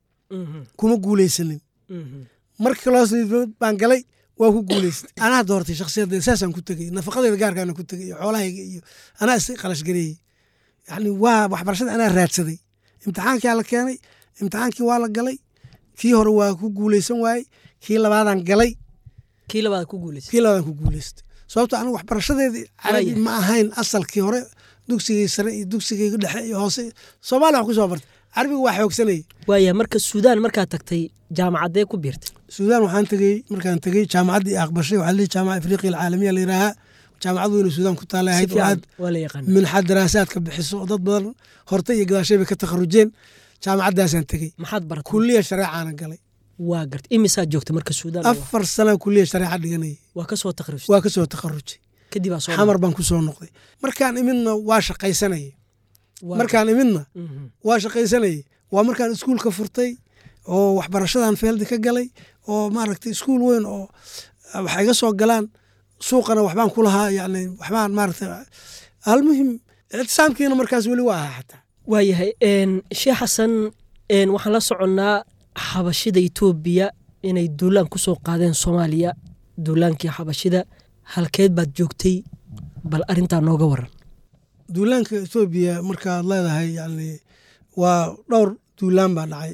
kuma guulaysanin mar kaloo baan galay waa ku guulaystay anaa doortay shakhsiyaddeeda saasaan ku tegey nafaqadeeda gaarkaana ku tegey iyo xoolahayga iyo anaa is qalash gareeyey yani waa waxbarashada anaa raadsaday imtixaankaa la keenay imtixaankii waa la galay kii hore waa ku guulaysan waayey kii labaadaan galay kii labaad ku guulaystay kii labaadaan ku guulaystay sababto anigu waxbarashadeedii carabi ma ahayn asalkii hore dugsigii sare iyo dugsigii dhexe iyo hoose soomaaliya wax ku soo bartay carabiga waa xoogsanayay waaya marka suudaan markaad tagtay jaamacaddee ku biirtay suudaan waxaan tegey markaan tegey jaamacaddii aqbashay waxaa lihi jaamaca afriqiya alcaalamiya la yidhaahaa jaamacad weyn oo Suudaan ku taala ahayd oo aad minxa daraasaadka bixiso dad badan horta iyo gadaashay bay ka takharujeen jaamacadaasaan tagay maxaad baratay kulliya shariicana galay waa gart imisa joogtay marka Suudaan afar sano kulliya shariica dhiganay waa ka soo takharujay waa ka soo takharujay kadib soo xamar baan ku soo noqday markaan imidna waa shaqaysanay markaan imidna waa shaqaysanay waa markaan iskuulka furtay oo waxbarashadan field ka galay oo maaragtay iskuul weyn oo waxa iga soo galaan suuqana waxbaan ku lahaa yani waxbaan maaragtay almuhim ictisaamkiina markaas weli waa ahaa xataa waayahay sheekh xasan waxaan la soconnaa xabashida Itoobiya inay duulaan ku soo qaadeen Soomaaliya duulaankii xabashida halkeed baad joogtay bal arintaa nooga waran duulaanka Itoobiya markaad leedahay yani waa dhowr duulaan baa dhacay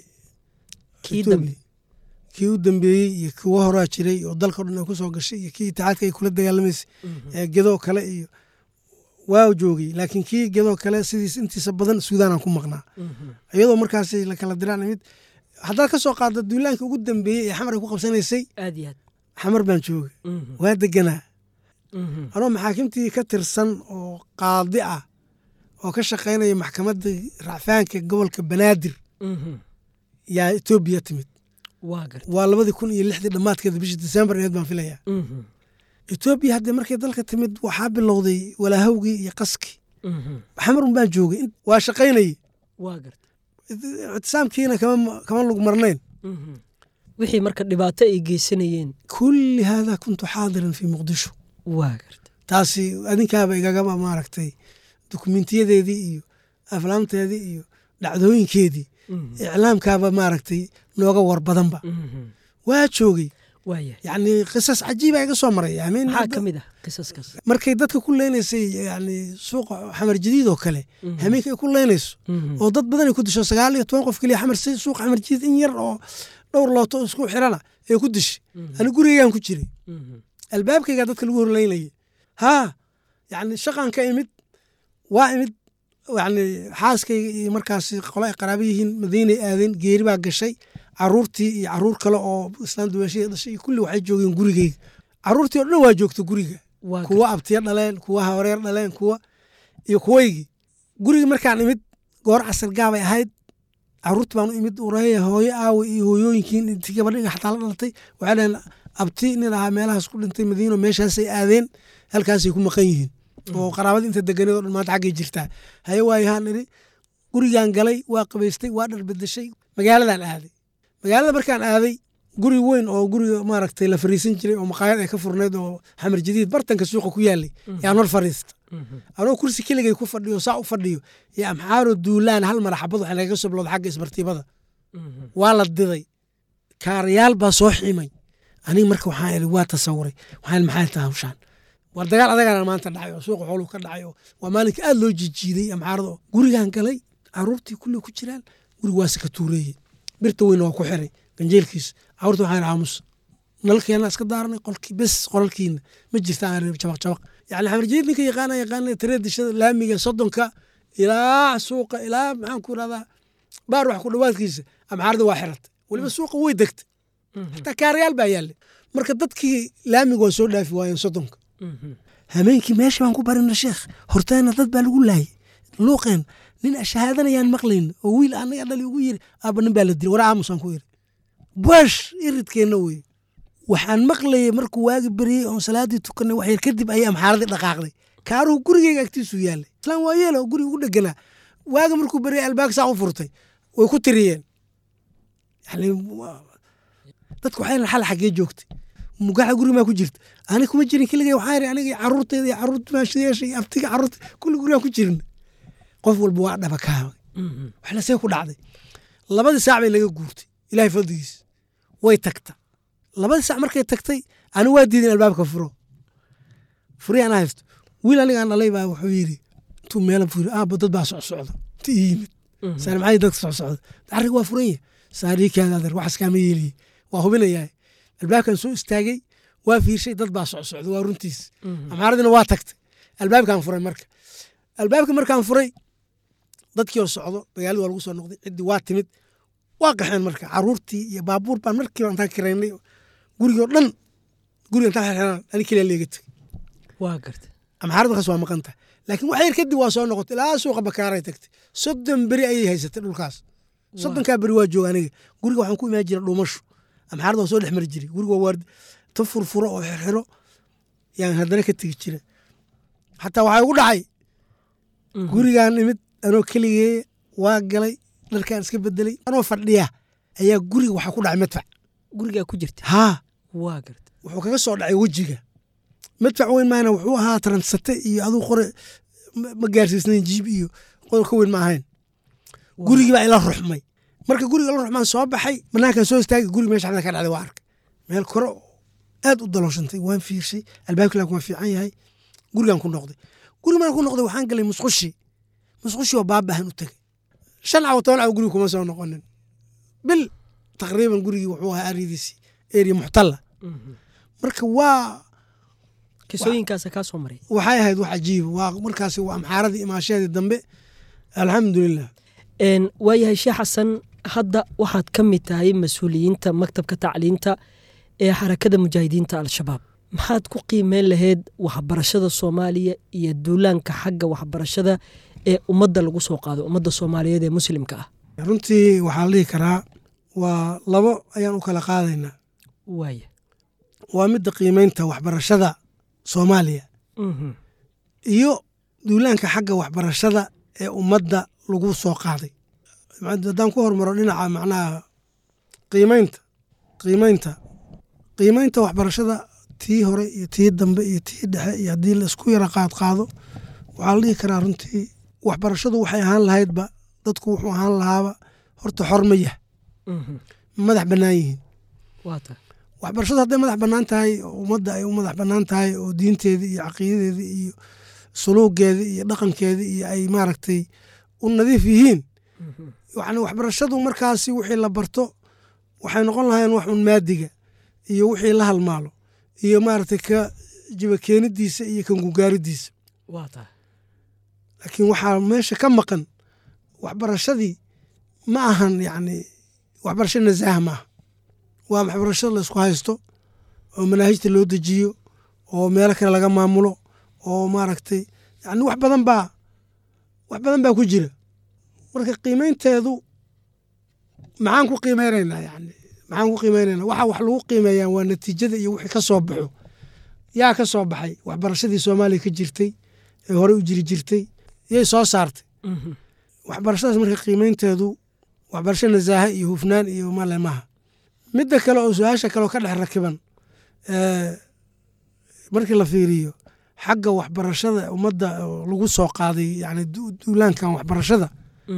kii u dambeeyey iyo kuwa horaa jiray oo dalka dhan ku soo gashay iyo kii tacaadka ay kula dagaalamaysa ee gedo kale iyo waa joogay laakiin kii gedo kale sidiis intiisa badan Suudaan ku maqnaa iyadoo markaas la kala diraan mid hadda ka soo qaada duulaanka ugu dambeeyey ee xamar ku qabsanaysay aad iyo aad xamar baan joogay waa deganaa anoo maxaakimtii ka tirsan oo qaadi ah oo ka shaqaynaya maxkamadda racfaanka gobolka Banaadir yaa Itoobiya timid waa labadii kun iyo lixdii dhamaadkeeda bishii December ee baan filayaa Itoobiya hadda markay dalka timid waxaa bilowday walaahowgii iyo qaski xamar baan joogay waa shaqaynay waa gart ictisaamkiina kama kama lug marnayn wixii marka dhibaato ay geysanayeen kulli hada kuntu xaadiran fi Muqdisho waa gart taasi adinkaaba igaga maaragtay dokumentiyadeedii iyo aflaamteedii iyo dhacdooyinkeedii iclaamkaaba maaragtay nooga war badanba waa joogay waaya yani qisas cajiib ah iga soo maray yani maxaa kamid ah qisaskaas markay dadka ku leenaysay yani suuqa xamar jadiid oo kale hameenkay ku leenayso oo dad badan ay ku disho sagaal iyo toban qof kaliya xamar si suuq xamar jadiid in yar oo dhowr looto isku xirana ay ku dishay ani gurigayaan ku jiray albaabkayga dadka lagu horleynayay ha yani shaqan ka imid waa imid yani xaaskayga iyo markaas qolay qaraabo yihiin Madiina aadeen geeri baa gashay caruurtii iyo caruur kale oo islaan duwashay dhashay kulli waxay joogeen gurigayga caruurtii oo dhan waa joogto guriga kuwa abtiya dhaleen kuwa hawreer dhaleen kuwa iyo kuwaygi guriga markaan imid goor casar gaabay ahayd caruurtii baan imid uraya hooyo aaw iyo hooyooyinkiin intii gabadhiga xataa la dhalatay waxay dhaleen abti nin ahaa meelahaas ku dhintay Madiina meeshaasay aadeen halkaasay ku maqan yihiin oo qaraabada inta deganeed oo dhan maanta xaggay jirtaa haye waayahaan idhi gurigaan galay waa qabaystay waa dhar bedeshay magaaladan aaday magaalada markaan aaday guri weyn oo guriga maaragtay la fariisan jiray oo maqaayad ay ka furneed oo xamar jadiid bartanka suuqa ku yaalay yaan hor fariista anoo kursi keligay ku fadhiyo saa u fadhiyo iyo amxaaro duulaan hal maraxabad waxaa laga soo bilowday xagga isbartiibada waa la diday kaarayaal baa soo xiimay aniga marka waxaan idhi waa tasawuray waxaan maxay tahay hawshaan war dagaal adagana maanta dhacay oo suuqa xooluhu ka dhacay oo waa maalinka aad loo jijiiday amxaarada gurigaan galay caruurtii kulli ku jiraan guriga waa saka tuureeyey birta weyn waa ku xiray ganjeelkiisa caruurta waxaan aamus nalkeena iska daarnay qolkii bes qolalkiina ma jirtaan jabaq jabaq yani xamar jadiid ninka yaqaana yaqaana tareedishada laamiga soddonka ilaa suuqa ilaa maxaan ku radaa baar wax ku dhawaadkiisa amxaarada waa xiratay waliba suuqa way degtay hataa kaarayaal baa yaallay marka dadkii laamiga waa soo dhaafi waayeen soddonka hameenkii meesha baan ku barina sheekh horteena dad baa lagu laayay luuqeen nin ashahaadanayaan maqlayn oo wiil anaga dhali ugu yiri aaba nin baa la dilay war aamusaan ku yiri bash iridkeena wey waxaan maqlayay markuu waagi bariyey oon salaadii tukanay wax yar kadib ayay amxaaradii dhaqaaqday kaaruhu gurigayga agtiisu yaallay islaan waa yeelo oo guriga ugu dheganaa waaga markuu bariyey albaabka saa u furtay way ku tiriyeen yani dadku waxay xal xaggee joogtay mugaca guri maa ku jirta ani kuma jirin keligay waxaa yiri aniga caruurteeda iyo caruurta maashiyeesha iyo abtiga caruurta kulli gurigaan ku jirin qof walba waa dhaba kaaba wax la see ku dhacday labadii saac bay laga guurtay ilaahay fadligiis way tagta labadii saac markay tagtay ani waa diiday albaabka furo furi ana haysto wiil aniga aan dhalay baa wuxuu yiri intuu meela furi aaba dad baa socsocda inta yimid saan maxay dadka socsocda arrig waa furan yahay saariikaada adeer wax iskaama yeeliye waa hubinayaa albaabkan soo istaagay waa fiirshay dad baa socsocda waa runtiis amxaaradina waa tagtay albaabkaan furay marka albaabka markaan furay dadkii oo socdo magaalada waa lagu soo noqday ciddii waa timid waa qaxeen marka caruurtii iyo baabuur baan markiiba intaan kiraynay gurigoo dhan guriga intaan xirxiraan ani keliya leega tegey waa gartay amxaarada markaas waa maqan tahay laakiin wax yar kadib waa soo noqotay ilaa suuqa bakaaray tagtay soddon beri ayay haysatay dhulkaas soddonkaa beri waa jooga aniga guriga waxaan ku imaan jira dhuumasho amxaarada waa soo dhex mari jiray guriga waa ta furfuro oo xirxiro yaan haddana ka tegi jira xataa waxaa igu dhacay gurigaan imid anoo keligee waa galay dharkaan iska bedelay anoo fadhiya ayaa guriga waxaa ku dhacay madfac gurigaa ku jirta haa waa garta wuxuu kaga soo dhacay wejiga madfac weyn maahna wuxuu ahaa taransate iyo aduu qore ma gaarsiisnayn jiib iyo qor ka weyn ma ahayn gurigii baa ila ruxmay marka guriga ila ruxmaan soo baxay banaankaan soo istaagay guriga meesha xadda ka dhacday waa arkay meel kore aad u dalooshantay waan fiirshay albaabkii laakiin waa fiican yahay gurigaan ku noqday guriga markaan ku noqday waxaan galay musqushi musqushi oo baabahan u tegay shan caw toban caw guriga kuma soo noqonin bil taqriiban gurigii wuxuu ahaa aridiisii area muxtalla marka waa kisooyinkaasa kaa soo maray waxay ahayd wax cajiiba waa markaasi waa amxaaradii imaashadeedii dambe alxamdulilah waayahay sheekh xasan hadda waxaad ka mid tahay mas-uuliyiinta maktabka tacliinta ee xarakada mujaahidiinta al-shabaab maxaad ku qiimeyn lahayd waxbarashada soomaaliya iyo duulaanka xagga waxbarashada ee ummadda lagu soo qaado ummadda soomaaliyeed ee muslimka ah runtii waxaa la dhihi karaa waa labo ayaan u kala qaadaynaa waaya waa midda qiimeynta waxbarashada soomaaliya iyo duulaanka xagga waxbarashada ee ummadda lagu soo qaaday haddaan ku hormaro dhinaca macnaha qiimeynta qiimeynta qiimeynta waxbarashada tii hore iyo tii dambe iyo tii dhexe iyo haddii la isku yara qaad qaado waxaa la dhihi karaa runtii waxbarashadu waxay ahaan lahaydba dadku wuxuu ahaan lahaaba horta xor ma yah madax bannaan yihiin waxbarashadu hadday madax bannaan tahay oo ummadda ay u madax bannaan tahay oo diinteedii iyo caqiidadeedii iyo suluugeedii iyo dhaqankeedii iyo ay maaragtay u nadiif yihiin yani waxbarashadu markaasi wixii la barto waxay noqon lahayn wax un maadiga iyo wixii la halmaalo iyo maaragtay ka jibakeenidiisa iyo kan gugaaridiisa laakiin waxaa meesha ka maqan waxbarashadii ma ahan yani waxbarasho nasaaha maaha waa waxbarashada la isku haysto oo manaahijta loo dejiyo oo meelo kale laga maamulo oo maaragtay yani wax badan baa wax badan baa ku jira marka qiimeynteedu maxaan ku qiimeynaynaa yani maxaan ku qiimeynayna waxa wax lagu qiimeeyaan waa natiijada iyo wixii ka soo baxo yaa ka soo baxay waxbarashadii soomaaliya ka jirtay ee horey u jiri jirtay yay soo saartay waxbarashadaas marka qiimeynteedu waxbarasho nasaaha iyo hufnaan iyo male maha midda kale oo su-aasha kaleoo ka dhex rakiban markii la fiiriyo xagga waxbarashada ummadda lagu soo qaaday yani duulaankan waxbarashada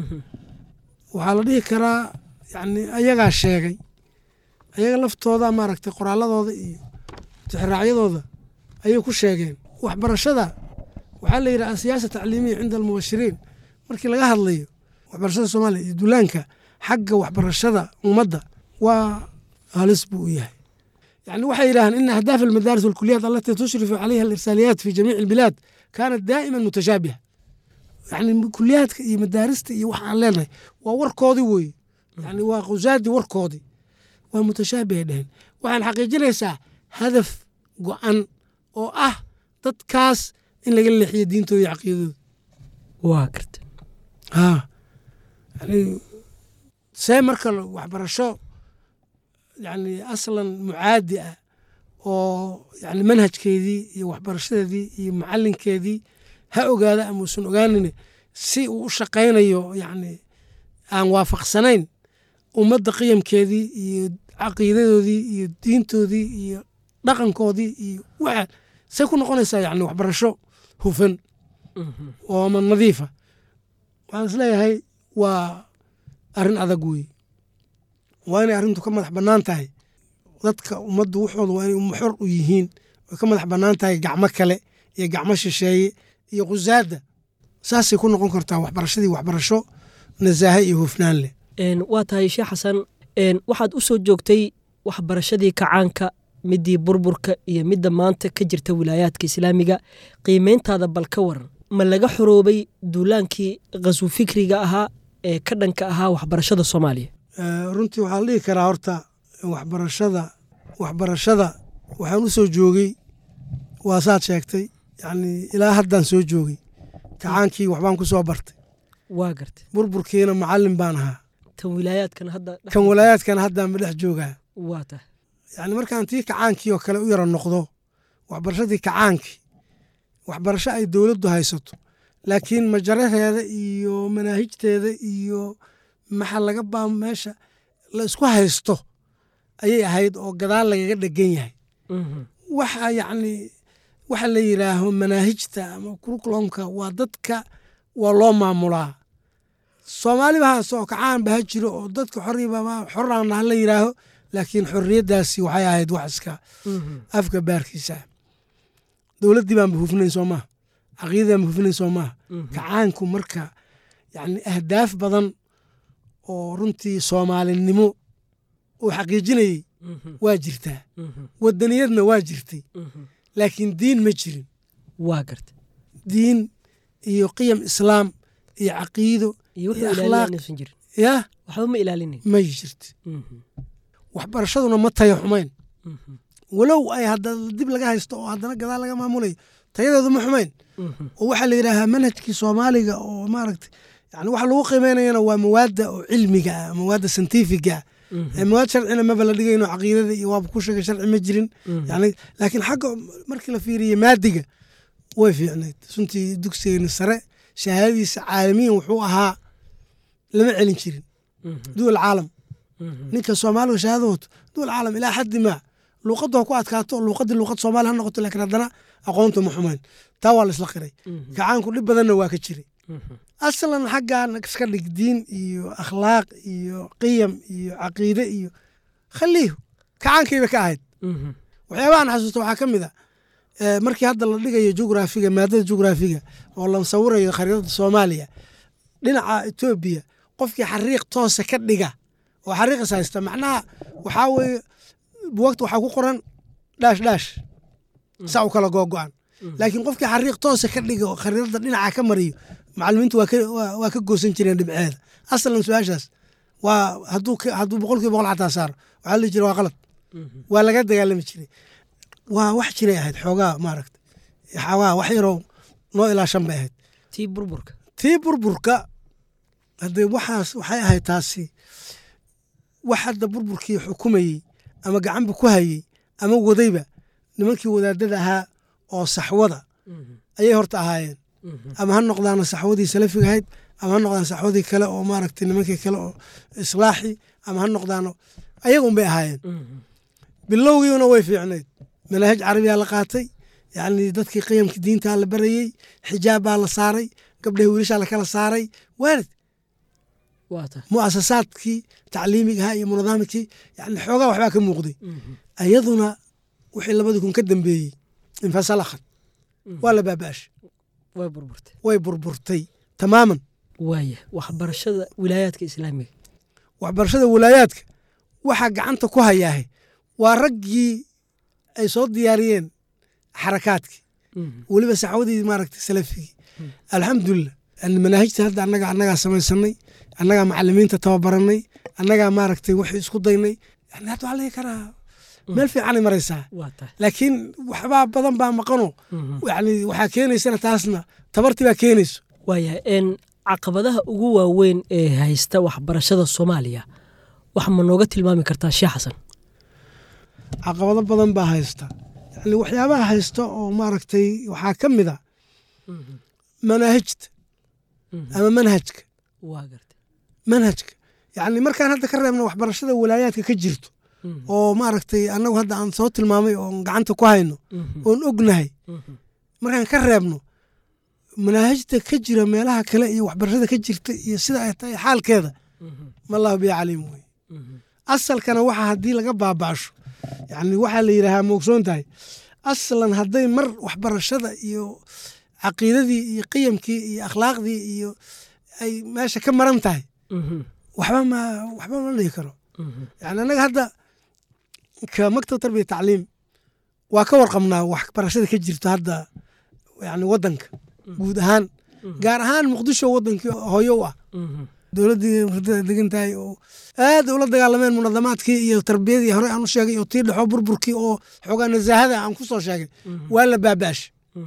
waxaa la dhihi karaa yani ayagaa sheegay ayaga laftooda maaragtay qoraaladooda iyo tixraacyadooda ayay ku sheegeen waxbarashada waxaa la yidhaha asiyaasa tacliimiya cinda almubashiriin markii laga hadlayo waxbarashada soomaaliya iyo duulaanka xagga waxbarashada ummadda waa halis buu u yahay يعني waxay yidhahdeen ina ahdaaf almadaaris walkuliyaat alatii tushrifu calayha alirsaaliyaat fi jamiici albilaad kaanat daa'iman mutashaabiha yani kuliyaadka iyo madaarista iyo waxa aan leenahay waa warkoodii weeye yani waa qusaadii warkoodii waa mutashaabihay dheheen waxaan xaqiijinaysaa hadaf go-an oo ah dadkaas in laga leexiyo diintooda iyo caqiidadooda waa garta ha yani see marka waxbarasho يعني أصلا معادي oo yani manhajkeedii iyo waxbarashadeedii iyo macalinkeedii ha ogaada ama usan ogaanin si uu u shaqaynayo yani aan waafaqsanayn ummadda qiyamkeedii iyo caqiidadoodii iyo diintoodii iyo dhaqankoodii iyo waxa say ku noqonaysaa yani waxbarasho hufan oo ama nadiifa waxaan isleeyahay waa arrin adag weeye waa inay arrintu ka madax bannaan tahay dadka ummaddu waxooda waa inay xor u yihiin way ka madax bannaan tahay gacmo kale iyo gacmo shisheeye iyo qusaadda saasay ku noqon kartaa waxbarashadii waxbarasho nasaahe iyo hufnaan leh waa tahay sheekh xasan waxaad u soo joogtay waxbarashadii kacaanka midii burburka iyo midda maanta ka jirta wilaayaadka islaamiga qiimeyntaada bal ka waran ma laga xoroobay duulaankii qaswu fikriga ahaa ee ka dhanka ahaa waxbarashada soomaaliya runtii waxaa la dhihi karaa horta waxbarashada waxbarashada waxaan u soo joogay waa saad sheegtay yacni ilaa haddaan soo joogay kacaankii waxbaan ku soo bartay waa gartay burburkiina macallin baan ahaa tan wilaayaadkan hadda kan walaayaadkana haddaan ma dhex joogaa waa tahay yacni markaan tii kacaankii oo kale u yara noqdo waxbarashadii kacaankii waxbarasho ay dowladdu haysato laakiin majaraheeda iyo manaahijteeda iyo maxaa laga baa meesha la isku haysto ayay ahayd oo gadaal lagaga dhegan yahay waxa yacni waxa la yidhaaho manaahijta ama kurukulumka waa dadka waa loo maamulaa soomaalibahaas oo kacaanba ha jiro oo dadka xoriba xoraan ha la yidhaaho laakiin xorriyaddaasi waxay ahayd wax iska afka baarkiisa dowladdii baanba hufnayn soo maaha caqiidadaan ba hufnayn soo maaha kacaanku marka yacni ahdaaf badan oo runtii soomaalinimo uu xaqiijinayey waa jirtaa wadaniyadna waa jirtay laakiin diin ma jirin waa gartay diin iyo qiyam islaam iyo caqiido iyo iyo wuxuu akhlaaq ilaalinaysan jirin yaa waxba ma ilaalinayn may jirta waxbarashaduna ma tayo xumayn walow ay hadda dib laga haysto oo haddana gadaal laga maamulayo tayadeedu ma xumayn oo waxaa la yidhaahaa manhajkii soomaaliga oo maaragtay yani waxa lagu qiimeynayana waa mawaadda oo cilmiga ah mawaadda scientifiga ah mawaad sharcina maba la dhigayno caqiidada iyo waaba ku sheegay sharci ma jirin yani laakiin xagga markii la fiiriye maadiga way fiicnayd runtii dugsigeena sare shahaadadiisa caalamiyan wuxuu ahaa lama celin jirin duwal caalam ninka soomaaliga shahaado wato duwal caalam ilaa xaddi maa luuqaddu ha ku adkaato luuqaddii luuqad soomaali ha noqoto laakiin haddana aqoonta ma xumayn taa waa la isla qiray kacaanku dhib badanna waa ka jiray aslan xaggaan iska dhig diin iyo akhlaaq iyo qiyam iyo caqiide iyo khaliihu kacaankayba ka ahayd waxyaabahan xasuusta waxaa ka mid a markii hadda la dhigayo jugraafiga maadada jugraafiga oo la sawirayo khariidada soomaaliya dhinaca etoobiya qofkii xariiq toosa ka dhiga oo xariiqis haysta macnaha waxaa weeye buwagta waxaa ku qoran dhaash dhaash saa u kala googo-an laakiin qofkii xariiq toosa ka dhiga oo khariidada dhinaca ka mariyo macalimiintu waa ka goosan jireen dhibceeda aslan su-aashaas waa hadduu boqolkiiba boqol xataa saaro waxaa la dhihi jira waa qalad waa laga dagaalami jiray waa wax jiray ahayd xoogaa maaragta xoogaa wax yaroo noo ilaa shan bay ahayd tii burburka tii burburka haddee waxaas waxay ahayd taasi wax hadda burburkii xukumayey ama gacanba ku hayey ama wadayba nimankii wadaadada ahaa oo saxwada ayay horta ahaayeen ama ha noqdaana saxwadii salafiga ahayd ama ha noqdaan saxwadii kale oo maaragtay nimankii kale oo islaaxi ama ha noqdaano ayagun bay ahaayeen bilowgiina way fiicnayd manaahij carabiyaa la qaatay yacni dadkii qiyamkii diintaa la barayey xijaab baa la saaray gabdhahi wiilashaa lakala saaray waalid mu'asasaadkii tacliimiga ahaa iyo munadaamikii yani xoogaa waxbaa ka muuqday ayaduna wixii labadii kun ka dambeeyey infasal akhad waa la baaba'ashay way burburtay way burburtay tamaaman waaya waxbarashada wilaayaadka islaamiga waxbarashada wilaayaadka waxaa gacanta ku hayaahe waa raggii ay soo diyaariyeen xarakaadkii weliba saxwadii maaragtay salafigii alxamdulilah manaahijta hadda annaga annagaa samaysanay annagaa macalimiinta tababaranay annagaa maaragtay waxay isku daynay yani hadda waxaa lagi karaa meel fiicanay maraysaa laakiin waxbaa badan baa maqano yani waxaa keenaysana taasna tabartii baa keenayso waayahay caqabadaha ugu waaweyn ee haysta waxbarashada soomaaliya wax ma nooga tilmaami kartaa sheekh xasan caqabado badan baa haysta yani waxyaabaha haysta oo maaragtay waxaa ka mid a manaahijta ama manhajka manhajka yani markaan hadda ka reebno waxbarashada walaayaadka ka jirto oo maaragtay annagu hadda aan soo tilmaamay oon gacanta ku hayno oon ognahay markaan ka reebno manaahijta ka jira meelaha kale iyo waxbarashada ka jirta iyo sida ay tahay xaalkeeda mallahu biya caliim wey asalkana waxa haddii laga baaba'sho yani waxaa la yidhaahaa moogsoon tahay aslan hadday mar waxbarashada iyo caqiidadii iyo qiyamkii iyo akhlaaqdii iyo ay meesha ka maran tahay waxba ma waxba ma dhihi karo yani annaga hadda ka maktab tarbiya tacliim waa ka warqabnaa waxbarashada ka jirto hadda yani waddanka guud ahaan gaar ahaan muqdisho waddankii hooyo u ah dowladdii hurdada degan tahay oo aad ula dagaalameen munadamaadkii iyo tarbiyadii hore aan u sheegay oo tii dhexoo burburkii oo xoogaa nasaahada aan ku soo sheegay waa la baaba'ashay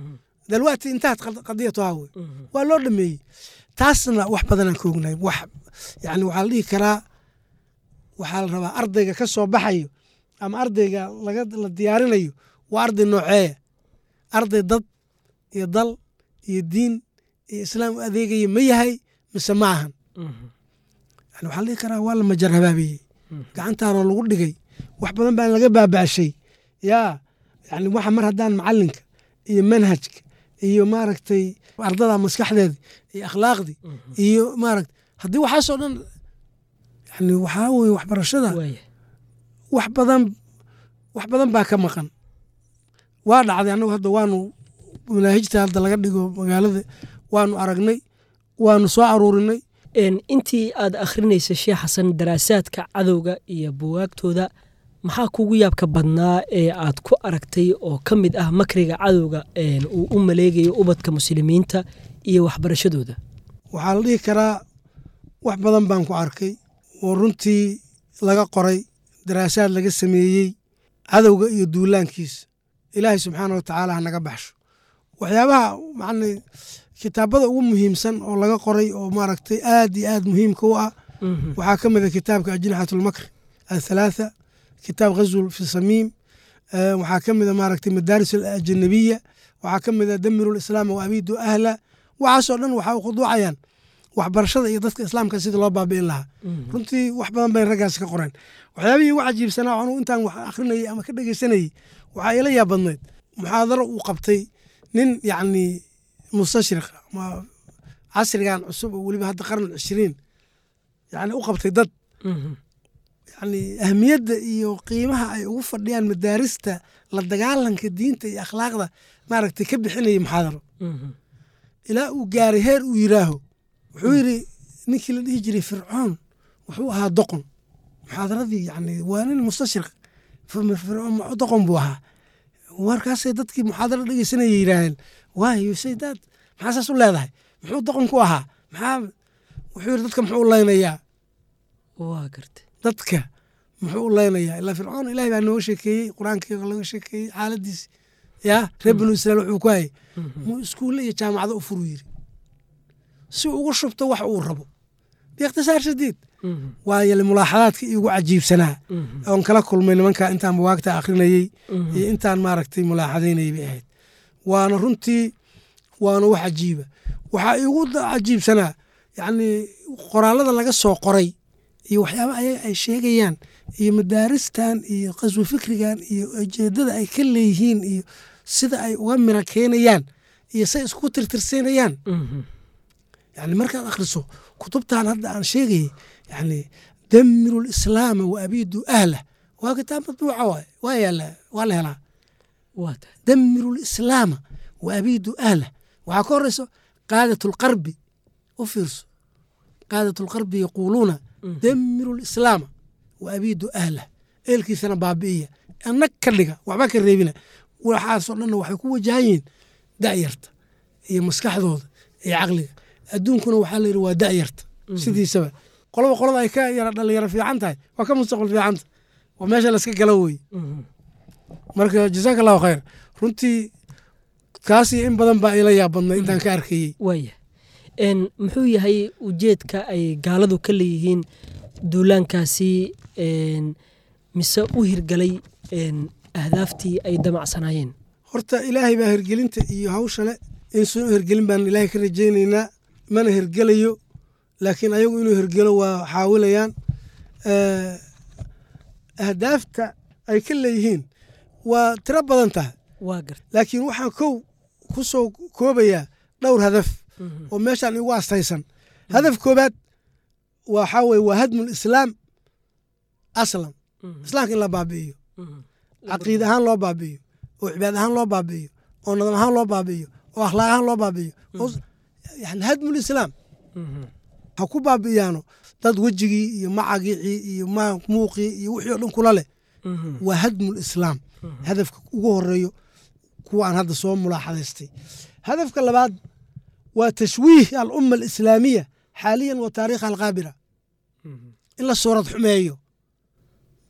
dalwaati intahat qadiyatuhaa wey waa loo dhameeyey taasna wax badanaan ka ognahay wax yani waxaa la dhihi karaa waxaa la rabaa ardayga ka soo baxayo ama ardayga laga la diyaarinayo waa arday nooceeya arday dad iyo dal iyo diin iyo islaam u adeegaya ma yahay mise ma ahan yani waxaa la dhihi karaa waa la majar habaabeeyey gacantaanoo lagu dhigay wax badan baan laga baaba'shay yaa yani waxa mar haddaan macalinka iyo manhajka iyo maaragtay ardada maskaxdeeda iyo akhlaaqdii iyo maaragta haddii waxaasoo dhan yani waxaa weye waxbarashada wax badan wax badan baa ka maqan waa dhacday annagu hadda waanu manaahijta hadda laga dhigo magaalada waanu aragnay waanu soo aruurinay intii aad akhrinaysa sheekh xasan daraasaadka cadowga iyo buwaagtooda maxaa kugu yaabka badnaa ee aad ku aragtay oo ka mid ah makriga cadowga uu u maleegayo ubadka muslimiinta iyo waxbarashadooda waxaa la dhihi karaa wax badan baan ku arkay oo runtii laga qoray daraasaad laga sameeyey cadowga iyo duulaankiisa ilaahay subxaana wa tacaala ha naga baxsho waxyaabaha macna kitaabada ugu muhiimsan oo laga qoray oo maaragtay aad iyo aad muhiimka u ah waxaa ka mid a kitaabka ajnixatulmakr athalaatha kitaab ghazul fi samiim waxaa ka mid a maaragtay madaaris alajanabiya waxaa ka mid a damiru lislaam wa abiidu ahla waxaasoo dhan waxaa u khuduucayaan waxbarashada iyo dadka islaamka sida loo baabi'in lahaa runtii wax badan bay raggaas ka qoreen waxyaabihii ugu cajiibsanaa anu intaan wax akhrinayay ama ka dhegeysanayey waxaa ila yaab badnayd muxaadaro uu qabtay nin yacni mustashriq ama casrigan cusub oo weliba hadda qarn cishriin yani u qabtay dad yani ahmiyadda iyo qiimaha ay ugu fadhiyaan madaarista la dagaalanka diinta iyo akhlaaqda maaragtay ka bixinayay muxaadaro ilaa uu gaaray heer uu yiraaho wuxuu yidhi ninkii la dhihi jiray fircoon wuxuu ahaa doqon muxaadaradii yani waa nin mustashriq fircoon doqon buu ahaa warkaasay dadkii muxaadaro dhegeysanaya yidhaaheen waayo saydaad maxaa saas u leedahay muxuu doqon ku ahaa maxaa wuxuu yidhi dadka muxuu u leynayaa waa gartay dadka muxuu u leynayaa ilaa fircoon ilaahay baa nooga sheekeeyey qur-aankeega laga sheekeeyey xaaladiisi yaa reer banu israiil wuxuu ku hayay muu iskuulle iyo jaamacado u furu yiri si ugu shubto wax uu rabo biikhtisaar shadiid waayo mulaaxadaadka iigu cajiibsanaa oon kala kulmay nimankaa intaan buwaagta akhrinayey iyo intaan maaragtay mulaaxadaynayay bay ahayd waana runtii waana wax cajiiba waxaa iigu cajiibsanaa yacni qoraallada laga soo qoray iyo waxyaaba ayaga ay sheegayaan iyo madaaristan iyo qaswi fikrigan iyo ujeedada ay ka leeyihiin iyo sida ay uga mira keenayaan iyo say isku tirtirsiinayaan yani markaad akhriso kutubtan hadda aan sheegayay yani damiru lislaama wa abiidu ahlah waa kitaab matbuuca waay waa yaala waa la helaa damiru lislaama wa abiidu ahlah waxaa ka horeyso qaadat lqarbi u fiirso qaadat lqarbi yaquuluuna damiru lislaama wa abiidu ahlah eelkiisana baabi'iya anag ka dhiga waxba ka reebina waxaasoo dhanna waxay ku wajahan yihiin da'yarta iyo maskaxdooda iyo caqliga adduunkuna waxaa la yidhi waa da'yarta sidiisaba qolaba qolada ay ka yara dhalinyaro fiican tahay waa ka mustaqbal fiicanta waa meesha layska galo weye marka jazaaka allahu khayr runtii kaasi in badan baa ila yaab badnay intaan ka arkayey waaya muxuu yahay ujeedka ay gaaladu ka leeyihiin duulaankaasi mise u hirgalay ahdaaftii ay damacsanaayeen horta ilaahay baa hirgelinta iyo hawshale in soo hirgelin baan ilaahay ka rajaynaynaa mana hirgelayo laakiin ayagu inuu hirgelo waa xaawilayaan ahdaafta ay ka leeyihiin waa tiro badan tahay laakiin waxaan kow ku soo koobayaa dhowr hadaf oo meeshaan igu astaysan hadaf koobaad waxaa weye waa hadmu lislaam aslan islaamka in la baabi'iyo caqiid ahaan loo baabi'iyo oo cibaad ahaan loo baabi'iyo oo nadam ahaan loo baabi'iyo oo akhlaaq ahaan loo baabi'iyo yani hadmulislaam ha ku baabi'iyaano dad wejigii iyo macagicii iyo muuqii iyo wixii o dhan kula leh waa hadmulislaam hadafka ugu horeeyo kuwa aan hadda soo mulaaxadaystay hadafka labaad waa tashwiih alumma alislaamiya xaaliyan wa taariikha alqaabila in la suurad xumeeyo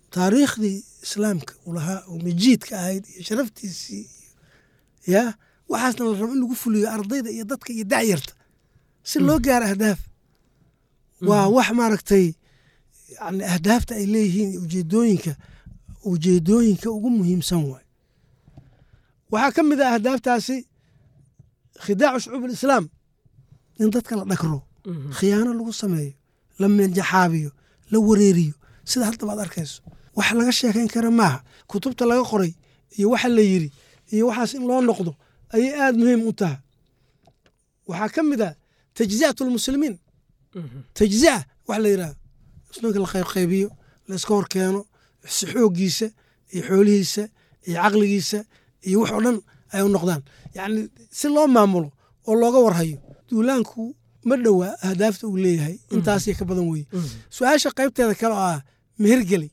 taariikhdii islaamka uu lahaa oo majiidka ahayd iyo sharaftiisii ya waxaasna la rabo in lagu fuliyo ardayda iyo dadka iyo dacyarta si loo gaaro ahdaaf waa wax maaragtay yani ahdaafta ay leeyihiin ujeedooyinka ujeedooyinka ugu muhiimsan waay waxaa ka mid ah ahdaaftaasi khidaacu shucuub alislaam in dadka la dhagro khiyaano lagu sameeyo la menjaxaabiyo la wareeriyo sida hadda baad arkayso wax laga sheekayn kara maaha kutubta laga qoray iyo waxa la yiri iyo waxaas in loo noqdo ayay aad muhiim u tahay waxaa ka mid ah tajzi'atu lmuslimiin tajzi'a wax la yidhahdo muslimka la qaybqaybiyo la iska hor keeno si xooggiisa iyo xoolihiisa iyo caqligiisa iyo wax oo dhan ay u noqdaan yacni si loo maamulo oo looga warhayo duulaanku ma dhowaa ahdaafta uu leeyahay intaasii ka badan weeye su-aasha qaybteeda kale oo ah mehergeley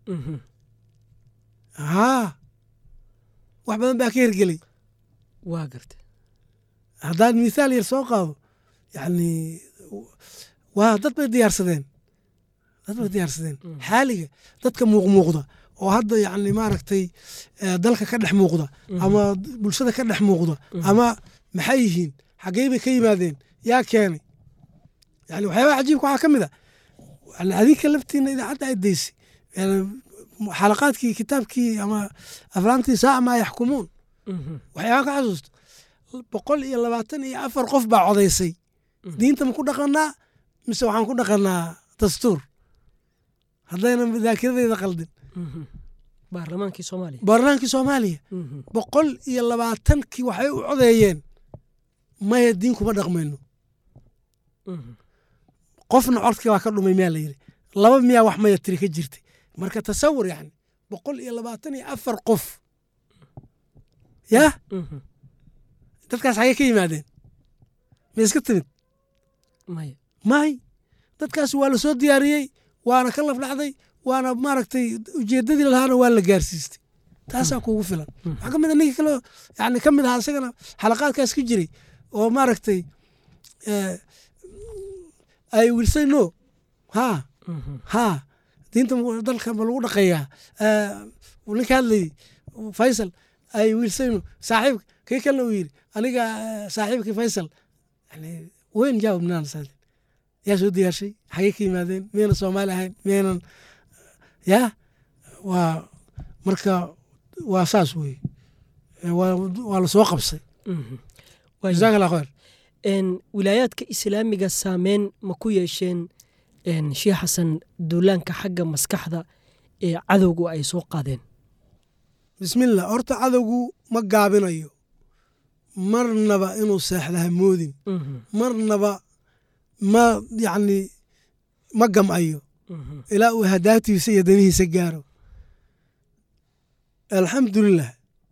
haa wax badan baa ka hergeley waa garta haddaad mithaal yar soo qaado yacni waa dad bay diyaarsadeen dad bay diyaarsadeen xaaliga dadka muuqmuuqda oo hadda yacni maaragtay dalka ka dhex muuqda ama bulshada ka dhex muuqda ama maxay yihiin xaggey bay ka yimaadeen yaa keenay yani waxyaabaha cajiibka waxaa ka mid a yani adinka laftiina idaacadda ay daysay xalaqaadkii kitaabkii ama aflaantii saaca maa yaxkumuun waxyaabaha ka xasuusta boqol iyo labaatan iyo afar qof baa codaysay diinta ma ku dhaqanaa mise waxaan ku dhaqanaa dastuur haddayna daakiradeeda qaldin baarlamaankii soomaaliya baarlamaankii soomaaliya boqol iyo labaatankii waxay u codeeyeen maya diin kuma dhaqmayno qofna codkii waa ka dhumay miyaa la yidhi laba miyaa wax maya tiri ka jirtay marka tasawur yani boqol iyo labaatan iyo afar qof yah dadkaas xagee ka yimaadeen ma iska timid may may dadkaas waa la soo diyaariyey waana ka lafdhacday waana maaragtay ujeeddadii lahaana waa la gaarsiistay taasaa kuugu filan waxaa ka mid a ninkii kaleo yani ka mid ahaa isagana xalaqaadkaas ka jiray oo maaragtay ay wilsay no haa haa diinta dalka ma lagu dhaqayaa ninka hadlayay faysal ay wilsayno saaxiib kii kalena uu yidhi aniga saaxiibkii faysal yani weyn jaawabnaan saadin yaa soo diyaarshay xagee ka yimaadeen miyaynan soomaali ahayn miyaynan yaa waa marka waa saas weye waa la soo qabsay jazaak allah khayr wilaayaadka islaamiga saameyn ma ku yeesheen sheekh xasan duulaanka xagga maskaxda ee cadowgu ay soo qaadeen bismillah horta cadowgu ma gaabinayo marnaba inuu seexdaha moodin marnaba ma yacni ma gamcayo ilaa uu hadaatiisa iyo danihiisa gaaro alxamdulilah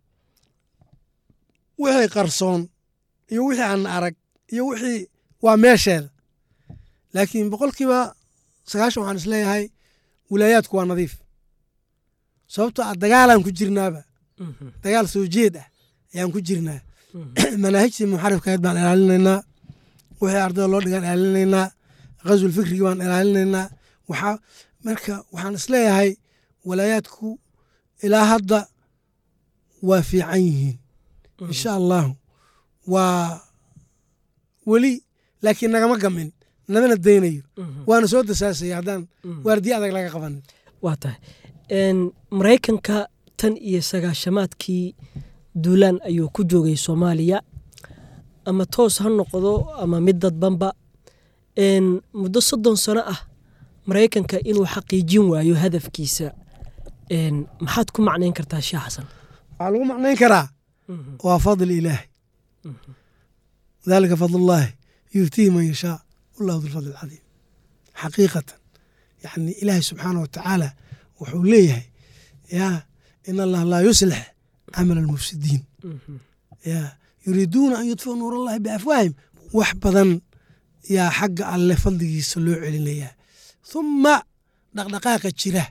wixii qarsoon iyo wixii aan arag iyo wixii waa meesheeda laakiin boqolkiiba sagaashan waxaan is leeyahay wilaayaadku waa nadiif sababtoo ah dagaalaan ku jirnaaba dagaal soo jeed ah ayaan ku jirnaa manaahijtii muxarifka ahayd baan ilaalinaynaa wixii ardayda loo dhigaan ilaalinaynaa ghazwul fikrigi baan ilaalinaynaa waxaa marka waxaan is leeyahay walaayaadku ilaa hadda waa fiican yihiin insha allahu waa weli laakiin nagama gamin namana daynayo waana soo dasaasaya haddaan waardiye adag laga qabanin waa tahay maraykanka tan iyo sagaashamaadkii duulaan ayuu ku joogay soomaaliya ama toos ha noqdo ama mid dadbanba muddo soddon sano ah maraykanka inuu xaqiijin waayo hadafkiisa maxaad ku macnayn kartaa sheekh xasan waxaa lagu macnayn karaa waa fadli ilaahi dalika fadlullaahi yuutiihi man yashaa wallahu dulfadli alcadiim xaqiiqatan yani ilaahay subxaana wa tacaala wuxuu leeyahay yaa in allah laa yuslix camal almufsidiin yaa yuriiduuna an yudfiu nuur allahi biafwaahim wax badan yaa xagga alle fadligiisa loo celinayaa uma dhaqdhaqaaqa jira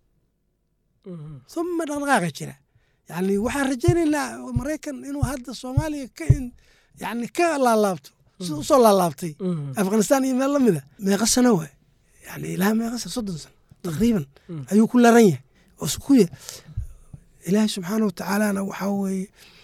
uma dhaqdhaqaaqa jira yani waxaan rajaynaynaa maraykan inuu hadda soomaaliya ka yani ka laalaabto sida usoo laalaabtay afghanistan iyo meel lamida meeqa sano waay yani ilaa meeqa sano soddon sano taqriiban ayuu ku laran yahay oo ku ilaahay subxaana wa tacaalana waxaa weeye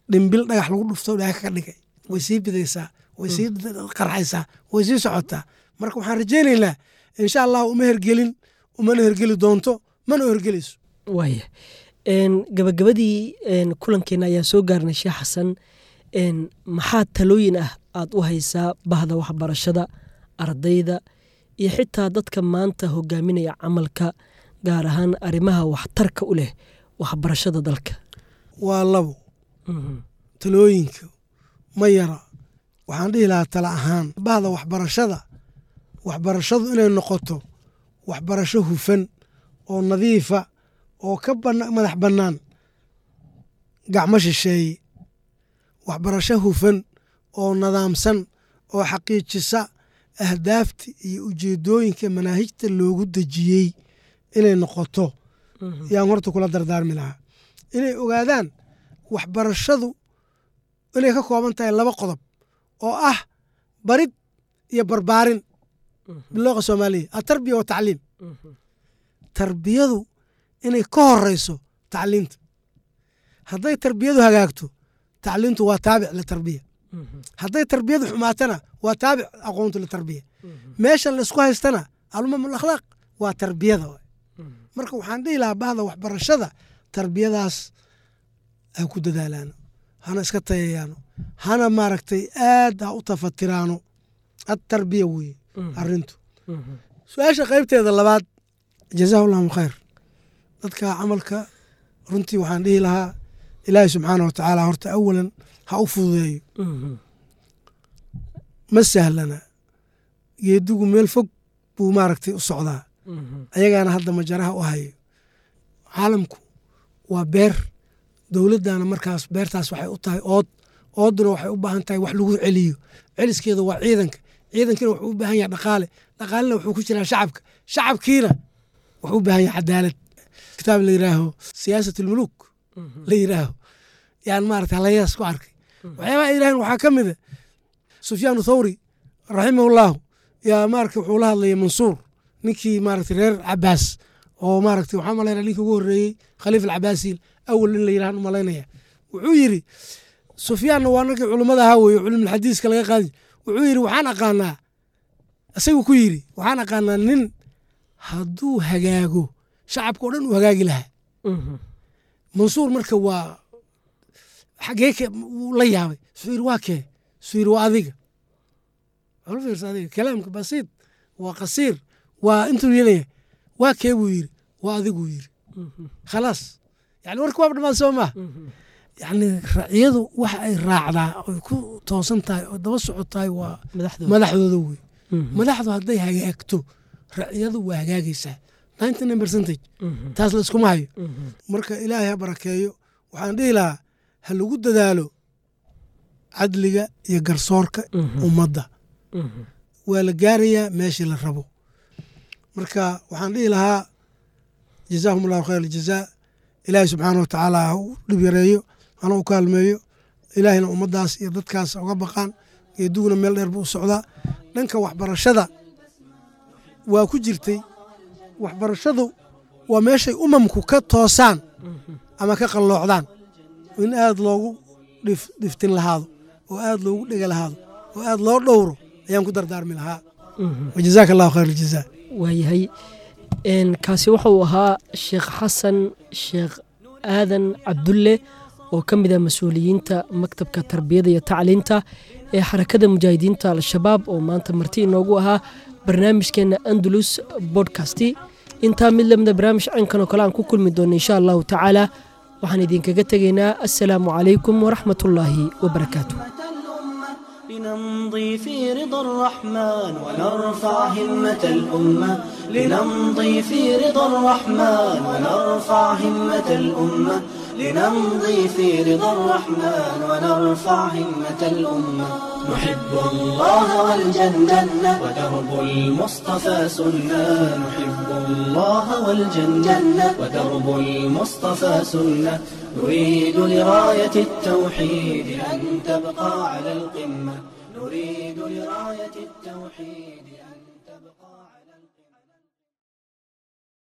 dhimbil dhagax lagu dhufto ilaahay kaga dhigay way sii bidaysaa way sii qarxaysaa way sii socotaa marka waxaan rajaynaynaa insha allah uma hergelin umana hergeli doonto mana hergelayso waaya gabagabadii kulankeena ayaa soo gaarnay sheekh xasan maxaa talooyin ah aad u haysaa bahda waxbarashada ardayda iyo xitaa dadka maanta hogaaminaya camalka gaar ahaan arrimaha waxtarka u leh waxbarashada dalka waa labo talooyinka ma yara waxaan dhihi lahaa tala ahaan bahda waxbarashada waxbarashadu inay noqoto waxbarasho hufan oo nadiifa oo ka madax bannaan gacmo shisheeye waxbarasho hufan oo nadaamsan oo xaqiijisa ahdaafta iyo ujeedooyinka manaahijta loogu dejiyey inay noqoto yaan horta kula dardaarmi lahaa inay ogaadaan waxbarashadu inay ka kooban tahay laba qodob oo ah barid iyo barbaarin bilooqa soomaaliya atarbiya wa tacliim tarbiyadu inay ka horeyso tacliinta hadday tarbiyadu hagaagto tacliintu waa taabic litarbiya hadday tarbiyadu xumaatana waa taabic aqoontu litarbiya meeshan laisku haystana alumam alakhlaaq waa tarbiyada marka waxaan dhihi lahaa bahda waxbarashada tarbiyadaas ha ku dadaalaano hana iska tayayaano hana maaragtay aad ha u tafatiraano atarbiya weye arintu su-aasha qaybteeda labaad jazaahu llahu khayr dadka camalka runtii waxaan dhihi lahaa ilaahay subxaana wa tacaala horta awalan ha u fududeeyo ma sahlana geedigu meel fog buu maaragtay u socdaa ayagaana hadda majaraha u hayo caalamku waa beer dowladdana markaas beertaas waxay u tahay ood ooduna waxay u baahan tahay wax lagu celiyo celiskeeda waa ciidanka ciidankina wuxuu u baahan yahay dhaqaale dhaqaalena wuxuu ku jiraa shacabka shacabkiina wuxuu u baahan yahay cadaalad kitaab la yiraaho siyaasat ulmuluk la yiraaho yaan maaragta halayadaas ku arkay waxyaabaha ay yiraahin waxaa ka mida sufyaanu thawri raximahullahu yaa maaragta wuxuu la hadlayay mansuur ninkii maaragta reer cabaas oo maaragta waxaa malaynaya ninkii ugu horreeyey khaliif alcabaasi awal in la yirahan u malaynaya wuxuu yidhi sufyaanna waa ninkii culummada ahaa weeye culumulxadiiska laga qaadi wuxuu yidhi waxaan aqaanaa isagu ku yidhi waxaan aqaanaa nin hadduu hagaago shacabka o dhan uu hagaagi lahaa mansuur marka waa xagee wuu la yaabay suu yidhi waa kee suu yidhi waa adiga wala fiirsa adiga kalaamka basiid waa qasiir waa intuu yeelaya waa kee buu yidhi waa adiguu yidhi khalaas yani warka waaba dhamaan soo maha yani raciyadu waxa ay raacdaa oy ku toosan tahay oo daba socotahay waa madaxdooda wey madaxdu hadday hagaagto raciyadu waa hagaagaysaa ninety nine percentage taas la iskuma hayo marka ilaahay ha barakeeyo waxaan dhihi lahaa ha lagu dadaalo cadliga iyo garsoorka ummadda waa la gaarayaa meeshii la rabo marka waxaan dhihi lahaa jazaahum allahu khayr aljazaa ilaahay subxaana wa tacaala ha u dhib yareeyo hana u kaalmeeyo ilaahayna ummaddaas iyo dadkaas uga baqaan geeduguna meel dheer buu u socdaa dhanka waxbarashada waa ku jirtay waxbarashadu waa meeshay umamku ka toosaan ama ka qalloocdaan in aad loogu dhiftin lahaado oo aad loogu dhega lahaado oo aad loo dhowro ayaan ku dardaarmi lahaa wajazaaka allahu khayr aljazaa waayahay kaasi wuxuu ahaa sheekh xasan sheekh aadan cabdulle oo ka mid ah mas-uuliyiinta maktabka tarbiyada iyo tacliinta ee xarakada mujaahidiinta al-shabaab oo maanta marti inoogu ahaa barnaamijkeena andalus bodcasti intaa mid lamida barnaamij caynkan oo kale aan ku kulmi doono insha allahu tacaala waxaan idinkaga tegaynaa assalaamu calaykum waraxmat ullaahi wabarakaatu لنمضي في رضا الرحمن ونرفع همة الأمة لنمضي في رضا الرحمن ونرفع همة الأمة لنمضي في رضا الرحمن ونرفع همة الأمة نحب الله والجنة ودرب المصطفى سنة نحب الله والجنة ودرب المصطفى سنة نريد لراية التوحيد أن تبقى على القمة نريد لراية التوحيد